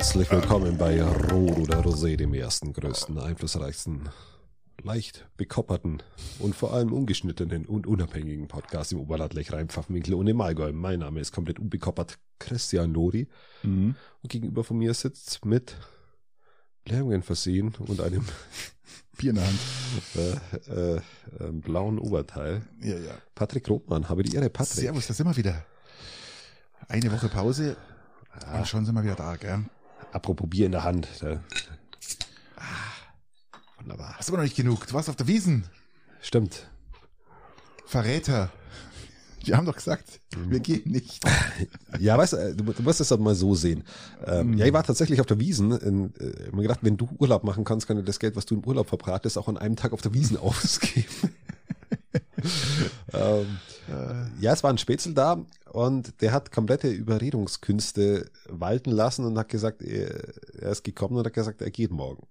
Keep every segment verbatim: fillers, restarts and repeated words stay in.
Herzlich willkommen bei Rot oder Rosé, dem ersten, größten, einflussreichsten, leicht bekopperten und vor allem ungeschnittenen und unabhängigen Podcast im Oberland, Lechrein, Pfaffenwinkel und im Allgäu. Mein Name ist komplett unbekoppert Christian Lori. Mhm. Und gegenüber von mir sitzt mit Blähungen versehen und einem Bier in der Hand. Äh, äh, äh, blauen Oberteil. Ja, ja. Patrick Rothmann, habe die Ehre, Patrick. Servus, da sind wir wieder. Eine Woche Pause Ja. und schon sind wir wieder da, gell? Apropos Bier in der Hand. Da. Wunderbar. Hast du aber noch nicht genug. Du warst auf der Wiesn. Stimmt. Verräter. Wir haben doch gesagt, wir gehen nicht. Ja, weißt du, du musst es doch mal so sehen. Ähm, Mhm. Ja, ich war tatsächlich auf der Wiesn. In, äh, ich hab mir gedacht, wenn du Urlaub machen kannst, kann du das Geld, was du im Urlaub verbratest, auch an einem Tag auf der Wiesn ausgeben. ähm, Äh, ja, es war ein Spätzl da und der hat komplette Überredungskünste walten lassen und hat gesagt, er, er ist gekommen und hat gesagt, er geht morgen.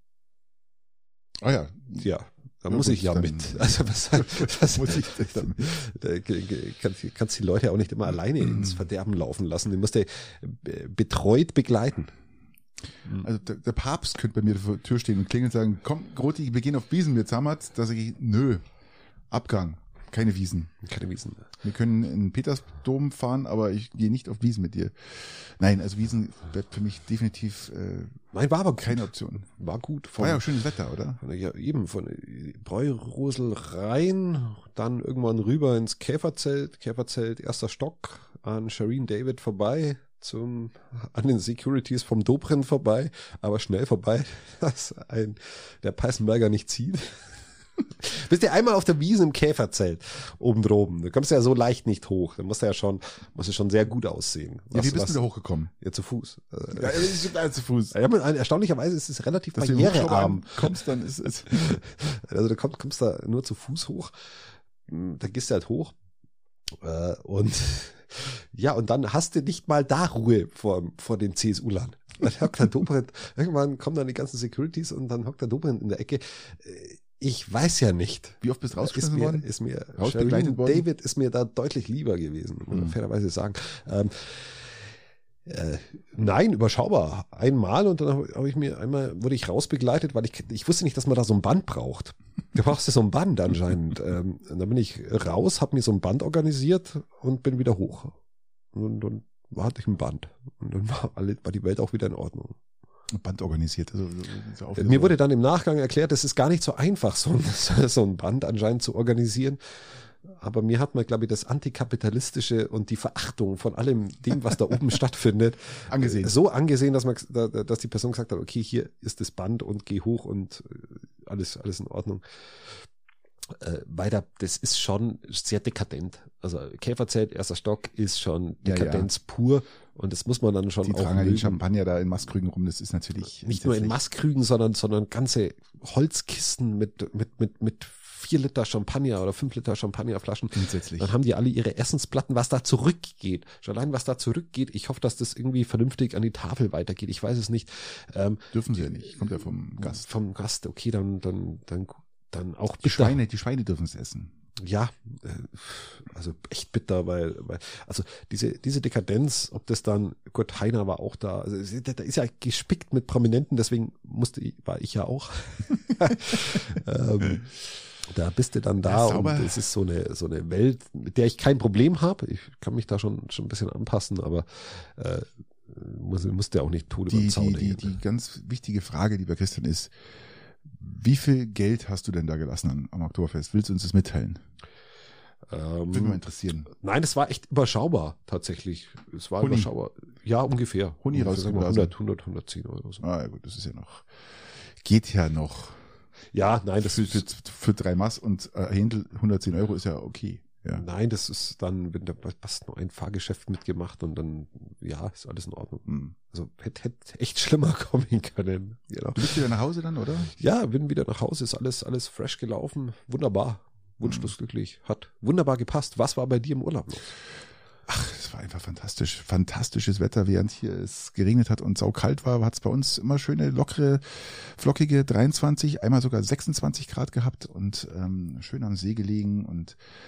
oh ja. Ja, da Ja, muss gut, ich ja dann- mit. Also was, was Muss ich das dann- Da kannst, kannst die Leute auch nicht immer alleine ins Verderben laufen lassen. Die musst du äh, betreut begleiten. Also der, der Papst könnte bei mir vor der Tür stehen und klingeln und sagen, komm, Groti, wir gehen auf Wiesn, wir zammert. Da sage ich, nö, Abgang, keine Wiesn. Keine Wiesen. Wir können in den Petersdom fahren, aber ich gehe nicht auf Wiesn mit dir. Nein, also Wiesn bleibt für mich definitiv äh, Nein, war aber keine Option. War gut. Von, War ja auch schönes Wetter, oder? von, ja, eben von Bräurosel rein, dann irgendwann rüber ins Käferzelt, Käferzelt, erster Stock, an Shireen David vorbei, zum, an den Securities vom Dobrindt vorbei, aber schnell vorbei, dass ein, der Peißenberger nicht zieht. Bist du einmal auf der Wiesn im Käferzelt oben droben. Da kommst du ja so leicht nicht hoch. Da musst du ja schon, musst du schon sehr gut aussehen. Ja, Was- wie bist was- du da hochgekommen? Ja, zu Fuß. Äh, Ja, ich bin zu Fuß. Ja, man, erstaunlicherweise ist es relativ Dass du im Hubschrauber barrierearm. kommst, dann ist es. Also da kommst, kommst da nur zu Fuß hoch. Da gehst du halt hoch. Äh, und ja, und dann hast du nicht mal da Ruhe vor, vor den C S U-Lern. Dann hockt der Dobrindt, irgendwann kommen dann die ganzen Securities und dann hockt der Dobrindt in der Ecke. Äh, Ich weiß ja nicht. Wie oft bist du Ist rausgeschmissen mir, worden? ist mir, Rausbegleitet Shireen worden? David ist mir da deutlich lieber gewesen, muss man Mhm. fairerweise sagen. Ähm, äh, nein, überschaubar. Einmal und dann habe hab ich mir einmal, wurde ich rausbegleitet, weil ich, ich wusste nicht, dass man da so ein Band braucht. Du brauchst ja so ein Band anscheinend. ähm, und dann bin ich raus, habe mir so ein Band organisiert und bin wieder hoch. Und dann hatte ich ein Band. Und dann war, alle, war die Welt auch wieder in Ordnung. Band organisiert. Also, so auch wieder Mir so. wurde dann im Nachgang erklärt, es ist gar nicht so einfach, so ein, so ein Band anscheinend zu organisieren. Aber mir hat man, glaube ich, das Antikapitalistische und die Verachtung von allem dem, was da oben stattfindet, Angesehen. so angesehen, dass man, dass die Person gesagt hat, okay, hier ist das Band und geh hoch und alles, alles in Ordnung. Äh, weiter, das ist schon sehr dekadent. Also Käferzelt, erster Stock ist schon Ja, Dekadenz pur und das muss man dann schon Die auch tragen ja den mögen. Champagner da in Maßkrügen rum, das ist natürlich Nicht nur in Maßkrügen, sondern, sondern ganze Holzkisten mit, mit, mit, mit vier Liter Champagner oder fünf Liter Champagnerflaschen. Grundsätzlich. Dann haben die alle ihre Essensplatten, was da zurückgeht. Schon allein, was da zurückgeht. Ich hoffe, dass das irgendwie vernünftig an die Tafel weitergeht. Ich weiß es nicht. Ähm, Dürfen sie ja nicht. Kommt ja vom Gast. Vom Gast, okay, dann, dann, dann, dann auch Die bitter. Schweine, die Schweine dürfen es essen. Ja, äh, also echt bitter, weil, weil also diese diese Dekadenz, ob das dann, Gott, Heiner war auch da, also es- da ist ja gespickt mit Prominenten, deswegen musste ich, war ich ja auch. ähm, da bist du dann da Ja, und sauber. es ist so eine so eine Welt, mit der ich kein Problem habe. Ich kann mich da schon schon ein bisschen anpassen, aber äh, muss musste auch nicht tot über Die, den Zaun die, die, hängen. die ganz wichtige Frage, lieber Christian, ist, wie viel Geld hast du denn da gelassen am, am Oktoberfest? Willst du uns das mitteilen? Würde mich mal Ähm, interessieren. nein, es war echt überschaubar tatsächlich. Es war Huni. überschaubar. Ja, ungefähr. Huni Ungefähr, sagen wir rausgeblasen. hundert, hundert, hundertzehn Euro. So. Ah, ja gut, das ist ja noch, geht ja noch. Ja, nein, das Für, für, ist, für drei Maß und äh, Händel hundertzehn Euro ist ja okay. Ja. nein, das ist dann, wenn da passt nur ein Fahrgeschäft mitgemacht und dann, ja, ist alles in Ordnung. Hm. Also hätte, hätte echt schlimmer kommen können. Genau. Du bist wieder nach Hause dann, oder? Ja, bin wieder nach Hause, ist alles, alles fresh gelaufen. Wunderbar. Wunschlos glücklich. Hat wunderbar gepasst. Was war bei dir im Urlaub los? Ach, es war einfach fantastisch. Fantastisches Wetter, während hier es geregnet hat und saukalt war, hat es bei uns immer schöne, lockere, flockige dreiundzwanzig, einmal sogar sechsundzwanzig Grad gehabt und ähm, schön am See gelegen und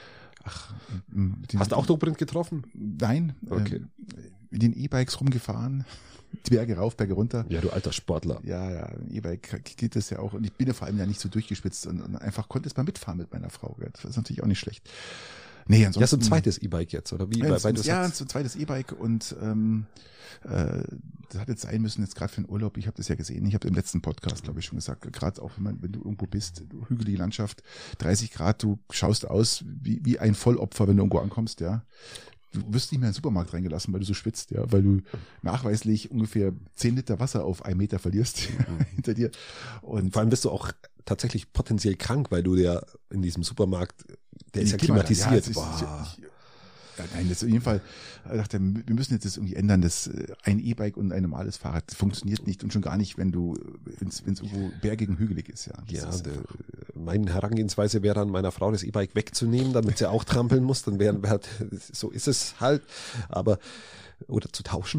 Ach, Hast du auch Dobrindt getroffen? Nein. Okay. Ähm, mit den E-Bikes rumgefahren. Die Berge rauf, Berge runter. Ja, du alter Sportler. Ja, ja, E-Bike geht das ja auch. Und ich bin ja vor allem ja nicht so durchgespitzt und, und einfach konnte es mal mitfahren mit meiner Frau. Das ist natürlich auch nicht schlecht. Nee, ansonsten. Ja, so ein zweites E-Bike jetzt, oder wie? Ja, Bei, bei ja so ein zweites E-Bike und ähm, äh, das hat jetzt sein müssen, jetzt gerade für den Urlaub. Ich habe das ja gesehen. Ich habe im letzten Podcast, glaube ich, schon gesagt, gerade auch wenn, man, wenn du irgendwo bist, hügelige Landschaft, dreißig Grad, du schaust aus wie, wie ein Vollopfer, wenn du irgendwo ankommst, ja. Du wirst nicht mehr in den Supermarkt reingelassen, weil du so schwitzt, ja, weil du nachweislich ungefähr zehn Liter Wasser auf einen Meter verlierst hinter dir. Und vor allem bist du auch tatsächlich potenziell krank, weil du der in diesem Supermarkt, der ist ja Klima- klimatisiert. Ja, Boah. ist, ich, ja, nein, das ist auf jeden Fall, ich dachte, wir müssen jetzt das irgendwie ändern, dass ein E-Bike und ein normales Fahrrad funktioniert nicht und schon gar nicht, wenn du, wenn es irgendwo bergig und hügelig ist, ja. Das Ja, ist de, meine Herangehensweise wäre dann, meiner Frau das E-Bike wegzunehmen, damit sie auch trampeln muss, dann wären wir halt, so ist es halt, aber, oder zu tauschen.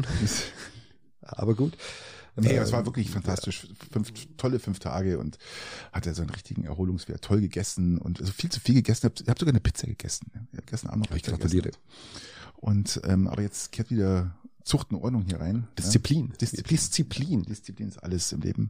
Aber gut. Nee, ähm, es war wirklich fantastisch. Fünf, tolle fünf Tage und hatte so einen richtigen Erholungswert. Toll gegessen und also viel zu viel gegessen. Ich habe sogar eine Pizza gegessen. Ich habe gestern Abend noch ich gratuliere. Und ähm, aber jetzt kehrt wieder Zucht und Ordnung hier rein. Disziplin. Ja? Disziplin. Disziplin. Disziplin ist alles im Leben.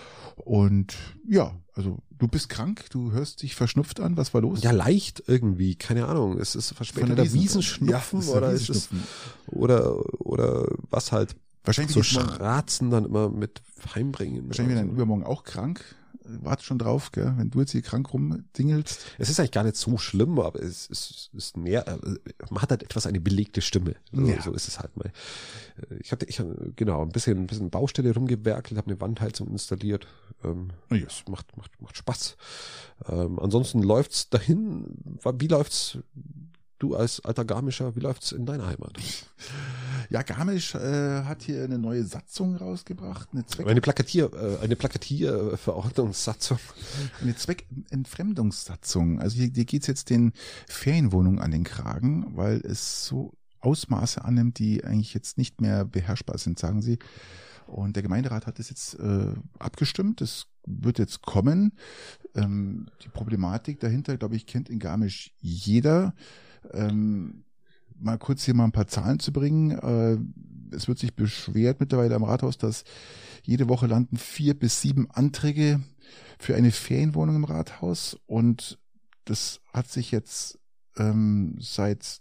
Und ja, also du bist krank, du hörst dich verschnupft an. Was war los? Ja, leicht irgendwie, keine Ahnung. Es ist verspäteter Wiesen- Wiesenschnupfen ja, oder ist ist es, Wiesenschnupfen. oder oder was halt. Wahrscheinlich So ist morgen- Schratzen dann immer mit heimbringen. Wahrscheinlich oder wird dann so. übermorgen auch krank. Warte schon drauf, gell? Wenn du jetzt hier krank rumdingelst. Es ist eigentlich gar nicht so schlimm, aber es ist, ist mehr, äh, man hat halt etwas eine belegte Stimme. So, Ja. so ist es halt mal. Ich hatte, ich habe genau ein bisschen, ein bisschen Baustelle rumgewerkelt, habe eine Wandheizung installiert. Ähm, Oh yes. macht, macht, macht Spaß. Ähm, ansonsten läuft's dahin. Wie läuft's? Du als alter Garmischer, wie läuft's in deiner Heimat? Ja, Garmisch äh, hat hier eine neue Satzung rausgebracht, eine, Zweck Eine Plakatier, äh, eine Plakatierverordnungssatzung. eine Zweckentfremdungssatzung. Also hier, hier geht's jetzt den Ferienwohnungen an den Kragen, weil es so Ausmaße annimmt, die eigentlich jetzt nicht mehr beherrschbar sind, sagen sie. Und der Gemeinderat hat das jetzt äh, abgestimmt. Das wird jetzt kommen. Ähm, die Problematik dahinter, glaube ich, kennt in Garmisch jeder. Ähm, mal kurz hier mal ein paar Zahlen zu bringen. Äh, es wird sich beschwert mittlerweile am Rathaus, dass jede Woche landen vier bis sieben Anträge für eine Ferienwohnung im Rathaus. Und das hat sich jetzt ähm, seit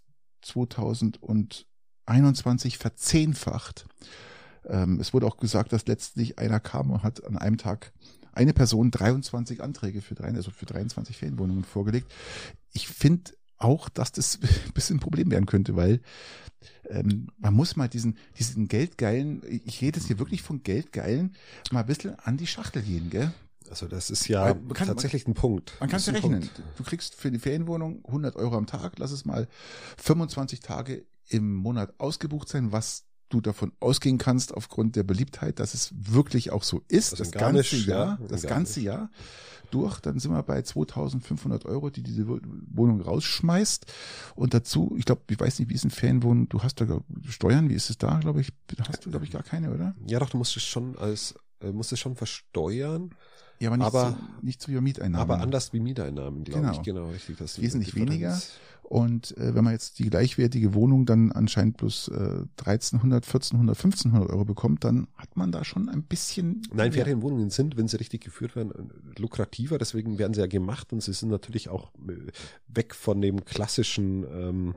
zweitausendeinundzwanzig verzehnfacht. Ähm, es wurde auch gesagt, dass letztlich einer kam und hat an einem Tag eine Person dreiundzwanzig Anträge für, drei, also für dreiundzwanzig Ferienwohnungen vorgelegt. Ich finde auch, dass das ein bisschen ein Problem werden könnte, weil ähm, man muss mal diesen, diesen Geldgeilen, ich rede jetzt hier wirklich von Geldgeilen, mal ein bisschen an die Schachtel gehen, gell? Also das ist ja Man kann- tatsächlich ein Punkt. Man kann es Das ja ist ein rechnen. Punkt. Du kriegst für die Ferienwohnung hundert Euro am Tag, lass es mal fünfundzwanzig Tage im Monat ausgebucht sein, was du davon ausgehen kannst aufgrund der Beliebtheit, dass es wirklich auch so ist, Also das in Garmisch, ganze Jahr, ja, in das Garmisch. ganze Jahr durch, dann sind wir bei zweitausendfünfhundert Euro, die diese Wohnung rausschmeißt. Und dazu, ich glaube, ich weiß nicht, wie ist ein Ferienwohnen, du hast da glaub, Steuern, wie ist es da, glaube ich, hast du, glaube ich, gar keine, oder? Ja, doch, du musst es schon als, äh, musst es schon versteuern, Ja, aber nicht, Aber- so, nicht so wie Mieteinnahmen. aber anders wie Mieteinnahmen, glaube Genau. ich. Genau, richtig. Das ist die Wesentlich Differenz. weniger. Und äh, wenn man jetzt die gleichwertige Wohnung dann anscheinend bloß äh, dreizehnhundert, vierzehnhundert, fünfzehnhundert Euro bekommt, dann hat man da schon ein bisschen... Nein, ja, Ferienwohnungen sind, wenn sie richtig geführt werden, äh, lukrativer. Deswegen werden sie ja gemacht und sie sind natürlich auch äh, weg von dem klassischen ähm,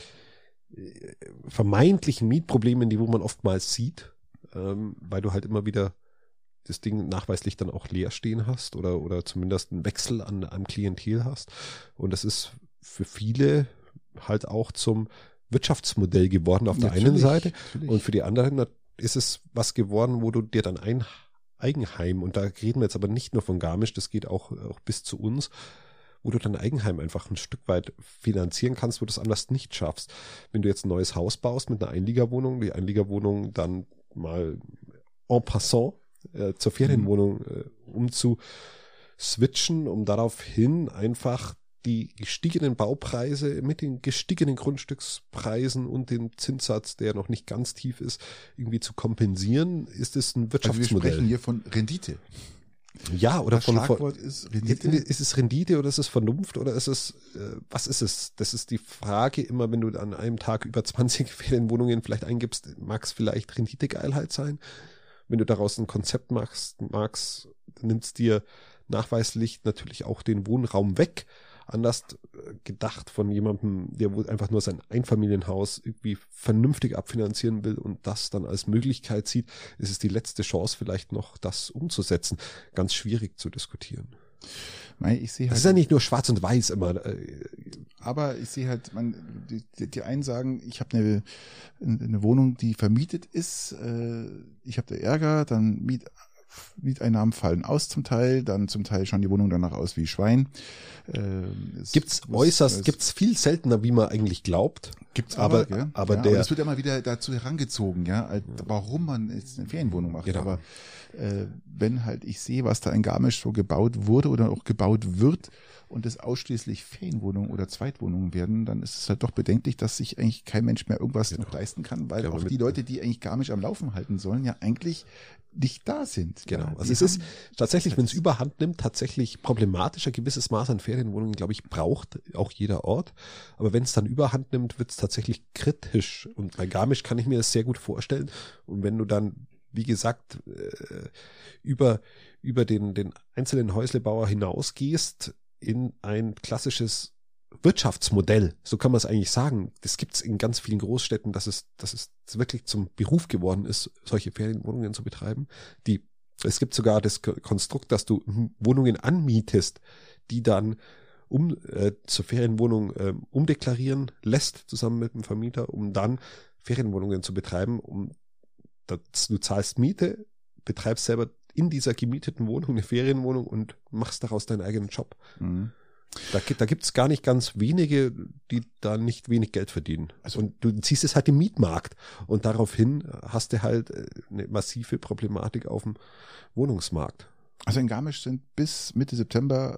äh, vermeintlichen Mietproblemen, die wo man oftmals sieht, ähm, weil du halt immer wieder das Ding nachweislich dann auch leer stehen hast oder oder zumindest einen Wechsel an am Klientel hast. Und das ist für viele halt auch zum Wirtschaftsmodell geworden auf der einen natürlich, Seite. natürlich. Und für die anderen na- ist es was geworden, wo du dir dann ein Eigenheim, und da reden wir jetzt aber nicht nur von Garmisch, das geht auch, auch bis zu uns, wo du dein Eigenheim einfach ein Stück weit finanzieren kannst, wo du es anders nicht schaffst. Wenn du jetzt ein neues Haus baust mit einer Einliegerwohnung, die Einliegerwohnung dann mal en passant äh, zur Ferienwohnung äh, umzuswitchen, um daraufhin einfach die gestiegenen Baupreise mit den gestiegenen Grundstückspreisen und dem Zinssatz, der noch nicht ganz tief ist, irgendwie zu kompensieren, ist es ein Also wir Wirtschaftsmodell. sprechen hier von Rendite. Ja, oder das von, Schlagwort von ist Rendite. Ist es Rendite oder ist es Vernunft oder ist es, äh, was ist es? Das ist die Frage immer, wenn du an einem Tag über zwanzig Ferienwohnungen vielleicht eingibst, mag es vielleicht Renditegeilheit sein? Wenn du daraus ein Konzept machst, magst, nimmst dir nachweislich natürlich auch den Wohnraum weg. Anders gedacht von jemandem, der wohl einfach nur sein Einfamilienhaus irgendwie vernünftig abfinanzieren will und das dann als Möglichkeit sieht, ist es die letzte Chance vielleicht noch, das umzusetzen. Ganz schwierig zu diskutieren. Ich sehe halt, das ist ja nicht nur schwarz und weiß immer. Aber ich sehe halt, man, die, die einen sagen, ich habe eine, eine Wohnung, die vermietet ist, ich habe da Ärger, dann miet Mieteinnahmen fallen aus zum Teil, dann zum Teil schauen die Wohnungen danach aus wie Schwein. Äh, gibt's äußerst, gibt's viel seltener, wie man eigentlich glaubt. Gibt's aber, aber, ja, aber ja, der, aber das wird immer wieder dazu herangezogen, ja, halt, warum man jetzt eine Ferienwohnung macht. Genau. Aber äh, wenn halt ich sehe, was da in Garmisch so gebaut wurde oder auch gebaut wird und es ausschließlich Ferienwohnungen oder Zweitwohnungen werden, dann ist es halt doch bedenklich, dass sich eigentlich kein Mensch mehr irgendwas genau. noch leisten kann, weil ja, auch die Leute, die eigentlich Garmisch am Laufen halten sollen, ja eigentlich nicht da sind. Genau. Ja, also es ist tatsächlich, wenn es überhand nimmt, tatsächlich problematisch. Ein gewisses Maß an Ferienwohnungen, glaube ich, braucht auch jeder Ort. Aber wenn es dann überhand nimmt, wird es tatsächlich kritisch. Und bei Garmisch kann ich mir das sehr gut vorstellen. Und wenn du dann, wie gesagt, äh, über, über den, den einzelnen Häuslebauer hinausgehst in ein klassisches Wirtschaftsmodell, so kann man es eigentlich sagen. Das gibt es in ganz vielen Großstädten, dass es, dass es wirklich zum Beruf geworden ist, solche Ferienwohnungen zu betreiben. Die, es gibt sogar das Konstrukt, dass du Wohnungen anmietest, die dann um äh, zur Ferienwohnung äh, umdeklarieren lässt, zusammen mit dem Vermieter, um dann Ferienwohnungen zu betreiben. Um, das, du zahlst Miete, betreibst selber in dieser gemieteten Wohnung eine Ferienwohnung und machst daraus deinen eigenen Job. Mhm. Da, da gibt es gar nicht ganz wenige, die da nicht wenig Geld verdienen. Also, und du ziehst es halt im Mietmarkt. Und daraufhin hast du halt eine massive Problematik auf dem Wohnungsmarkt. Also in Garmisch sind bis Mitte September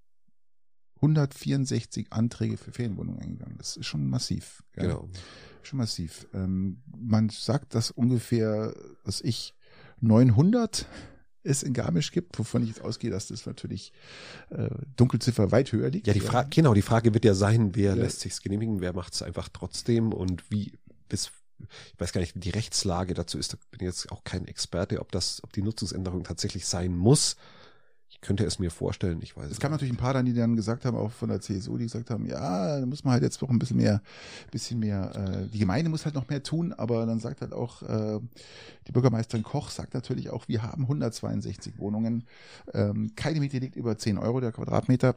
hundertvierundsechzig Anträge für Ferienwohnungen eingegangen. Das ist schon massiv. Ja? Genau. Schon massiv. Ähm, man sagt, dass ungefähr, was ich, neunhundert es in Garmisch gibt, wovon ich jetzt ausgehe, dass das natürlich äh, Dunkelziffer weit höher liegt. Ja, die Frage, genau, die Frage wird ja sein, wer ja. lässt sich's genehmigen, wer macht es einfach trotzdem und wie bis, ich weiß gar nicht, wie die Rechtslage dazu ist, da bin ich jetzt auch kein Experte, ob das, ob die Nutzungsänderung tatsächlich sein muss. Ich könnte es mir vorstellen, ich weiß es. Es gab natürlich ein paar dann, die dann gesagt haben, auch von der C S U, die gesagt haben, ja, da muss man halt jetzt doch ein bisschen mehr, bisschen mehr, äh, die Gemeinde muss halt noch mehr tun, aber dann sagt halt auch, äh, die Bürgermeisterin Koch sagt natürlich auch, wir haben hundertzweiundsechzig Wohnungen, ähm, keine Miete liegt über zehn Euro der Quadratmeter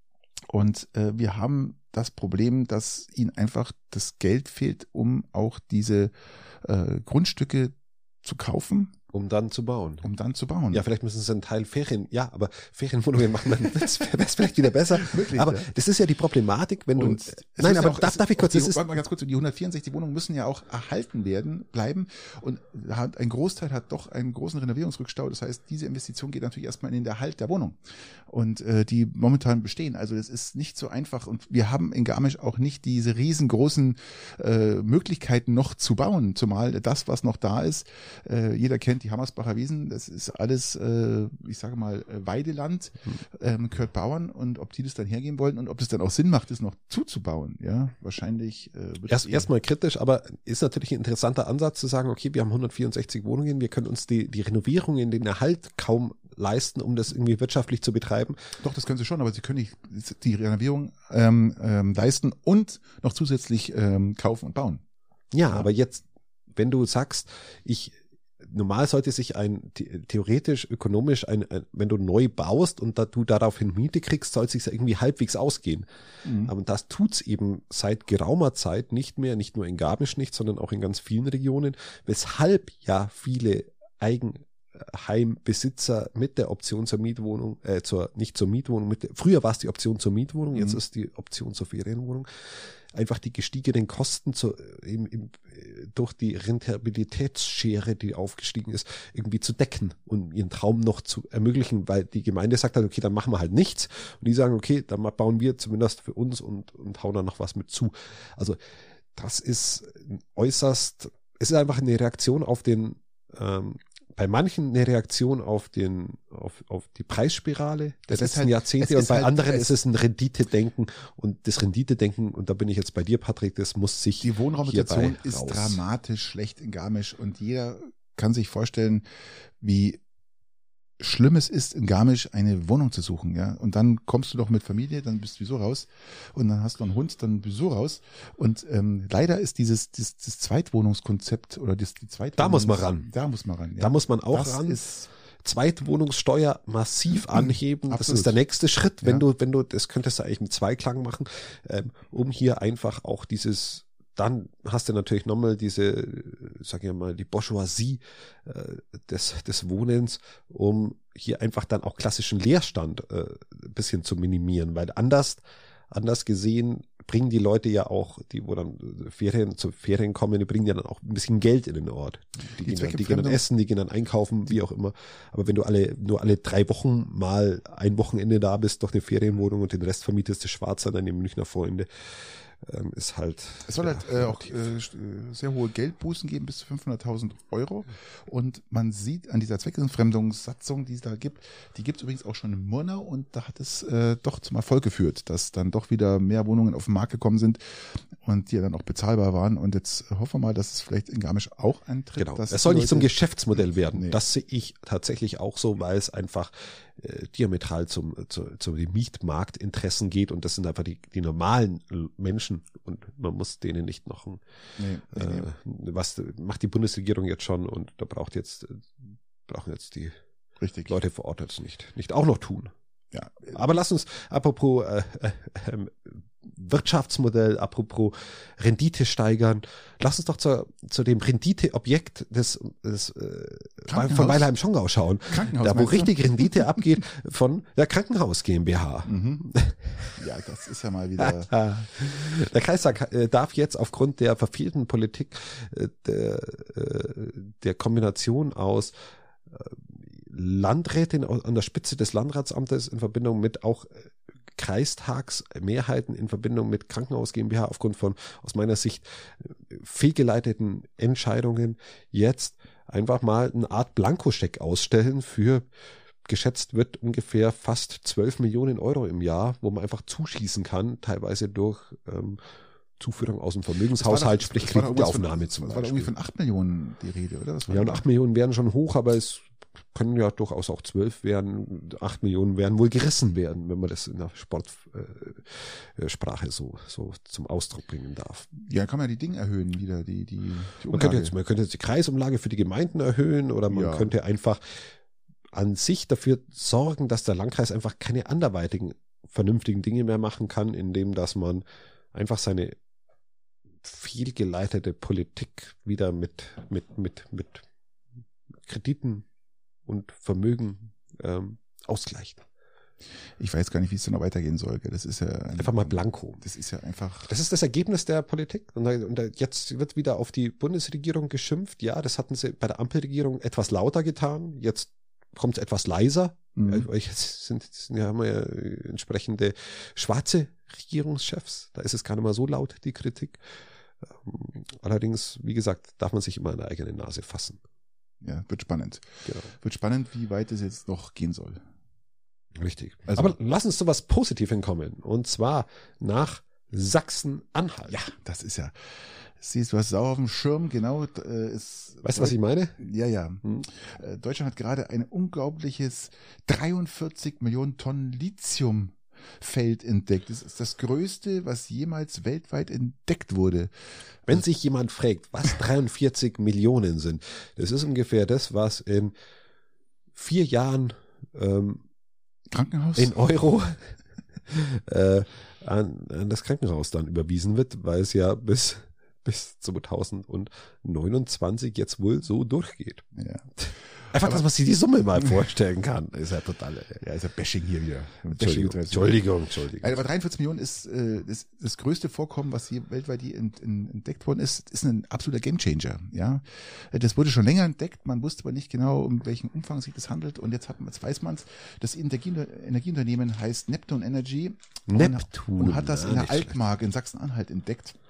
und äh, wir haben das Problem, dass ihnen einfach das Geld fehlt, um auch diese äh, Grundstücke zu kaufen. Um dann zu bauen. Um dann zu bauen. Ja, vielleicht müssen sie einen Teil Ferien, ja, aber Ferienwohnungen machen, dann das wäre vielleicht wieder besser. Wirklich, aber ja. Das ist ja die Problematik, wenn und du, nein, aber ja auch, darf, darf ich kurz, die, das ist, warte mal ganz kurz, die hundertvierundsechzig Wohnungen müssen ja auch erhalten werden, bleiben und hat, ein Großteil hat doch einen großen Renovierungsrückstau, das heißt, diese Investition geht natürlich erstmal in den Erhalt der Wohnung und äh, die momentan bestehen, also das ist nicht so einfach und wir haben in Garmisch auch nicht diese riesengroßen äh, Möglichkeiten noch zu bauen, zumal das, was noch da ist, äh, jeder kennt die Hammersbacher Wiesen, das ist alles, äh, ich sage mal, Weideland, ähm, gehört Bauern und ob die das dann hergeben wollen und ob das dann auch Sinn macht, das noch zuzubauen, ja, wahrscheinlich. Äh, wird Erst erstmal kritisch, aber ist natürlich ein interessanter Ansatz zu sagen, okay, wir haben hundertvierundsechzig Wohnungen, wir können uns die, die Renovierung in den Erhalt kaum leisten, um das irgendwie wirtschaftlich zu betreiben. Doch, das können sie schon, aber sie können nicht die Renovierung ähm, ähm, leisten und noch zusätzlich ähm, kaufen und bauen. Ja, ja, aber jetzt, wenn du sagst, ich normal sollte sich ein theoretisch, ökonomisch, ein, ein, wenn du neu baust und da, du daraufhin Miete kriegst, soll es sich irgendwie halbwegs ausgehen. Mhm. Aber das tut's eben seit geraumer Zeit nicht mehr, nicht nur in Garmisch nicht, sondern auch in ganz vielen Regionen, weshalb ja viele Eigenheimbesitzer mit der Option zur Mietwohnung, äh, zur, nicht zur Mietwohnung, mit der, früher war es die Option zur Mietwohnung, mhm. jetzt ist die Option zur Ferienwohnung, einfach die gestiegenen Kosten zu, im, im, durch die Rentabilitätsschere, die aufgestiegen ist, irgendwie zu decken und ihren Traum noch zu ermöglichen, weil die Gemeinde sagt halt, okay, dann machen wir halt nichts und die sagen, okay, dann bauen wir zumindest für uns und, und hauen dann noch was mit zu. Also das ist äußerst, es ist einfach eine Reaktion auf den ähm, bei manchen eine Reaktion auf den, auf, auf die Preisspirale der Es ist letzten halt- Jahrzehnte es und ist bei halt- anderen es- ist es ein Renditedenken und das Renditedenken, und da bin ich jetzt bei dir, Patrick, das muss sich Die Wohnraumsituation hierbei ist raus. dramatisch schlecht in Garmisch und jeder kann sich vorstellen, wie schlimm es ist, in Garmisch eine Wohnung zu suchen, ja. Und dann kommst du doch mit Familie, dann bist du sowieso raus. Und dann hast du einen Hund, dann bist du sowieso raus. Und ähm, leider ist dieses, dieses, das Zweitwohnungskonzept oder das, die Zweitwohnungs- Da muss man ran. Da muss man ran, ja. Da muss man auch das ran. Ist, Zweitwohnungssteuer massiv anheben. Das Absolut. ist der nächste Schritt, wenn Ja. du, wenn du, das könntest du eigentlich im Zweiklang machen, ähm, um hier einfach auch dieses, dann hast du natürlich nochmal diese, sag ich mal, die Bourgeoisie äh, des, des Wohnens, um hier einfach dann auch klassischen Leerstand äh, ein bisschen zu minimieren, weil anders, anders gesehen bringen die Leute ja auch, die wo dann Ferien zu Ferien kommen, die bringen ja dann auch ein bisschen Geld in den Ort. Die, Die gehen, dann, die gehen dann Zweckentfremdung- essen, die gehen dann einkaufen, wie auch immer. Aber wenn du alle nur alle drei Wochen mal ein Wochenende da bist, doch eine Ferienwohnung und den Rest vermietest du schwarz an deine Münchner Freunde, ähm, ist halt. es soll ja, halt äh, auch äh, sehr hohe Geldbußen geben, bis zu fünfhunderttausend Euro. Und man sieht an dieser Zweckentfremdungssatzung, die es da gibt, die gibt es übrigens auch schon in Murnau und da hat es äh, doch zum Erfolg geführt, dass dann doch wieder mehr Wohnungen auf den Markt gekommen sind und die ja dann auch bezahlbar waren. Und jetzt hoffen wir mal, dass es vielleicht in Garmisch auch eintritt. Genau. Dass Es soll die nicht zum Leute- Geschäftsmodell werden. Nee. Das sehe ich tatsächlich auch so, weil es einfach äh, diametral zum, zu, zu den Mietmarktinteressen geht und das sind einfach die, die normalen Menschen und man muss denen nicht noch ein, Nee, nee, nee. äh, was macht die Bundesregierung jetzt schon und da braucht jetzt, äh, brauchen jetzt die Richtig. Leute vor Ort jetzt nicht, nicht auch noch tun. Ja. Aber lass uns, apropos äh, äh, ähm, Wirtschaftsmodell, apropos Rendite steigern, lass uns doch zu, zu dem Renditeobjekt des, des äh, Krankenhaus? von Weilheim-Schongau schauen. Krankenhaus, Da, wo meinst du? richtig Rendite abgeht von der Krankenhaus GmbH. Mhm. Ja, das ist ja mal wieder. Der Kreistag äh, darf jetzt aufgrund der verfehlten Politik äh, der, äh, der Kombination aus äh, Landrätin au- an der Spitze des Landratsamtes in Verbindung mit auch äh, Kreistagsmehrheiten in Verbindung mit Krankenhaus GmbH aufgrund von aus meiner Sicht äh, fehlgeleiteten Entscheidungen jetzt einfach mal eine Art Blankoscheck ausstellen für geschätzt wird ungefähr fast zwölf Millionen Euro im Jahr, wo man einfach zuschießen kann, teilweise durch ähm, Zuführung aus dem Vermögenshaushalt, Das war doch- sprich das war doch irgendwas Kreditaufnahme von, zum Das war doch irgendwie Beispiel. von acht Millionen die Rede, oder? Das war Ja, und acht Millionen wären schon hoch, aber es können ja durchaus auch zwölf werden, acht Millionen werden wohl gerissen werden, wenn man das in der Sportsprache äh, Sprache so, so zum Ausdruck bringen darf. Ja, kann man die Dinge erhöhen wieder, die, die, die Man Umlage. könnte, jetzt, man könnte jetzt die Kreisumlage für die Gemeinden erhöhen oder man Ja. könnte einfach an sich dafür sorgen, dass der Landkreis einfach keine anderweitigen vernünftigen Dinge mehr machen kann, indem dass man einfach seine fehlgeleitete Politik wieder mit, mit, mit, mit Krediten und Vermögen ähm, ausgleicht. Ich weiß gar nicht, wie es dann noch weitergehen soll. gell. Das ist ja ein, Einfach mal blanko. Das ist ja einfach. Das ist das Ergebnis der Politik. Und, da, und da, jetzt wird wieder auf die Bundesregierung geschimpft. Ja, das hatten sie bei der Ampelregierung etwas lauter getan. Jetzt kommt es etwas leiser. Mhm. Weil jetzt sind, sind ja, haben wir ja entsprechende schwarze Regierungschefs. Da ist es gar nicht mal so laut, die Kritik. Ähm, Allerdings, wie gesagt, darf man sich immer an der eigenen Nase fassen. Ja, wird spannend. Genau. Wird spannend, wie weit es jetzt noch gehen soll. Richtig. Also- Aber lass uns zu was Positivem kommen. Und zwar nach Sachsen-Anhalt. Ja, das ist ja. Siehst du, hast es auch auf dem Schirm, genau. Äh, ist, Weißt du, was ich meine? Ja, ja. Hm? Äh, Deutschland hat gerade ein unglaubliches dreiundvierzig Millionen Tonnen Lithiumfeld entdeckt. Das ist das größte, was jemals weltweit entdeckt wurde. Wenn sich jemand fragt, was dreiundvierzig Millionen sind, das ist ungefähr das, was in vier Jahren ähm, Krankenhaus? in Euro äh, an, an das Krankenhaus dann überwiesen wird, weil es ja bis, bis zweitausendneunundzwanzig jetzt wohl so durchgeht. Ja. Einfach, dass man sich die Summe mal vorstellen kann, ist ja total. Ja, ist ja Bashing hier wieder. Entschuldigung, Entschuldigung, Entschuldigung. Also, aber dreiundvierzig Millionen ist äh, das, das größte Vorkommen, was hier weltweit hier ent, ent, entdeckt worden ist, ist ein absoluter Gamechanger. Ja, das wurde schon länger entdeckt, man wusste aber nicht genau, um welchen Umfang sich das handelt. Und jetzt, hat, jetzt weiß man es. Das Energie, Energieunternehmen heißt Neptune Energy Neptun. und, und hat das ja, in der nicht schlecht. Altmark in Sachsen-Anhalt entdeckt.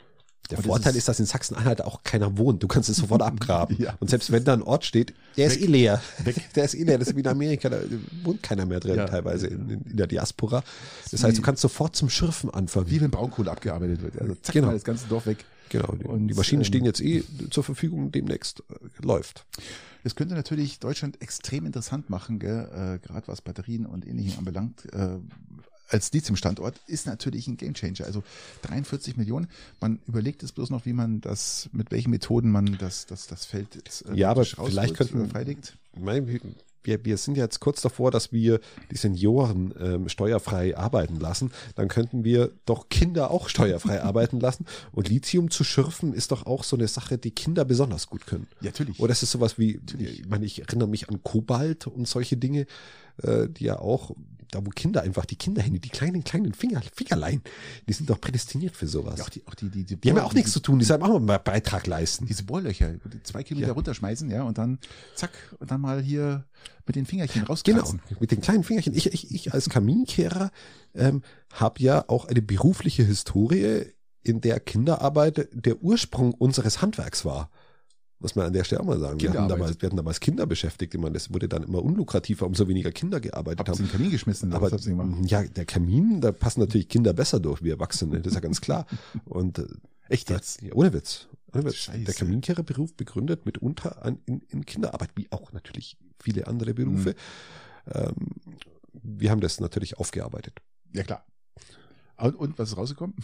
Der Und Vorteil ist, ist, dass in Sachsen-Anhalt auch keiner wohnt. Du kannst es sofort abgraben. Ja. Und selbst wenn da ein Ort steht, der ist Weg. eh leer. Weg. Der ist eh leer. Das ist wie in Amerika, da wohnt keiner mehr drin, Ja. teilweise in, in der Diaspora. Das Wie- heißt, du kannst sofort zum Schürfen anfangen. wie wenn Braunkohle abgearbeitet wird. Also zack, Genau. mal das ganze Dorf weg. Genau. Die, Und, die Maschinen ähm, stehen jetzt eh zur Verfügung, demnächst äh, läuft. Das könnte natürlich Deutschland extrem interessant machen, gell? Äh, gerade was Batterien und Ähnlichem anbelangt. Äh, als Lithium-Standort ist natürlich ein Gamechanger. Also dreiundvierzig Millionen. Man überlegt es bloß noch, wie man das, mit welchen Methoden man das, das, das Feld jetzt äh, Ja, aber rausholt, vielleicht könnten- äh, freilegt. Ich meine, wir, wir sind jetzt kurz davor, dass wir die Senioren ähm, steuerfrei arbeiten lassen. Dann könnten wir doch Kinder auch steuerfrei arbeiten lassen. Und Lithium zu schürfen ist doch auch so eine Sache, die Kinder besonders gut können. Ja, natürlich. Oder es ist sowas wie, ich meine, ich erinnere mich an Kobalt und solche Dinge, äh, die ja auch, da wo Kinder einfach, die Kinderhände, die kleinen, kleinen Finger, Fingerlein, die sind doch prädestiniert für sowas. Ja, auch die, auch die, die, die, Die haben ja Bohr- auch nichts zu tun, die sollen auch mal einen Beitrag leisten. Diese Bohrlöcher, die zwei Kilometer Ja. runterschmeißen, ja, und dann zack, und dann mal hier mit den Fingerchen Genau, rauskratzen. mit den kleinen Fingerchen. Ich, ich, ich als Kaminkehrer ähm, habe ja auch eine berufliche Historie, in der Kinderarbeit der Ursprung unseres Handwerks war. Muss man an der Stelle auch mal sagen. Wir hatten Kinderarbeit. damals, wir hatten damals Kinder beschäftigt. Ich meine, das wurde dann immer unlukrativer, umso weniger Kinder gearbeitet Habt ihr haben. den Kamin geschmissen? oder Aber was habt ihr gemacht? ja, der Kamin, da passen natürlich Kinder besser durch wie Erwachsene, das ist ja ganz klar. Und äh, Echt da- jetzt? Ja, ohne Witz. Ohne Witz. Scheiße. Der Kaminkehrerberuf begründet mitunter an, in, in Kinderarbeit, wie auch natürlich viele andere Berufe. Ähm, wir haben das natürlich aufgearbeitet. Ja, klar. Und, und was ist rausgekommen?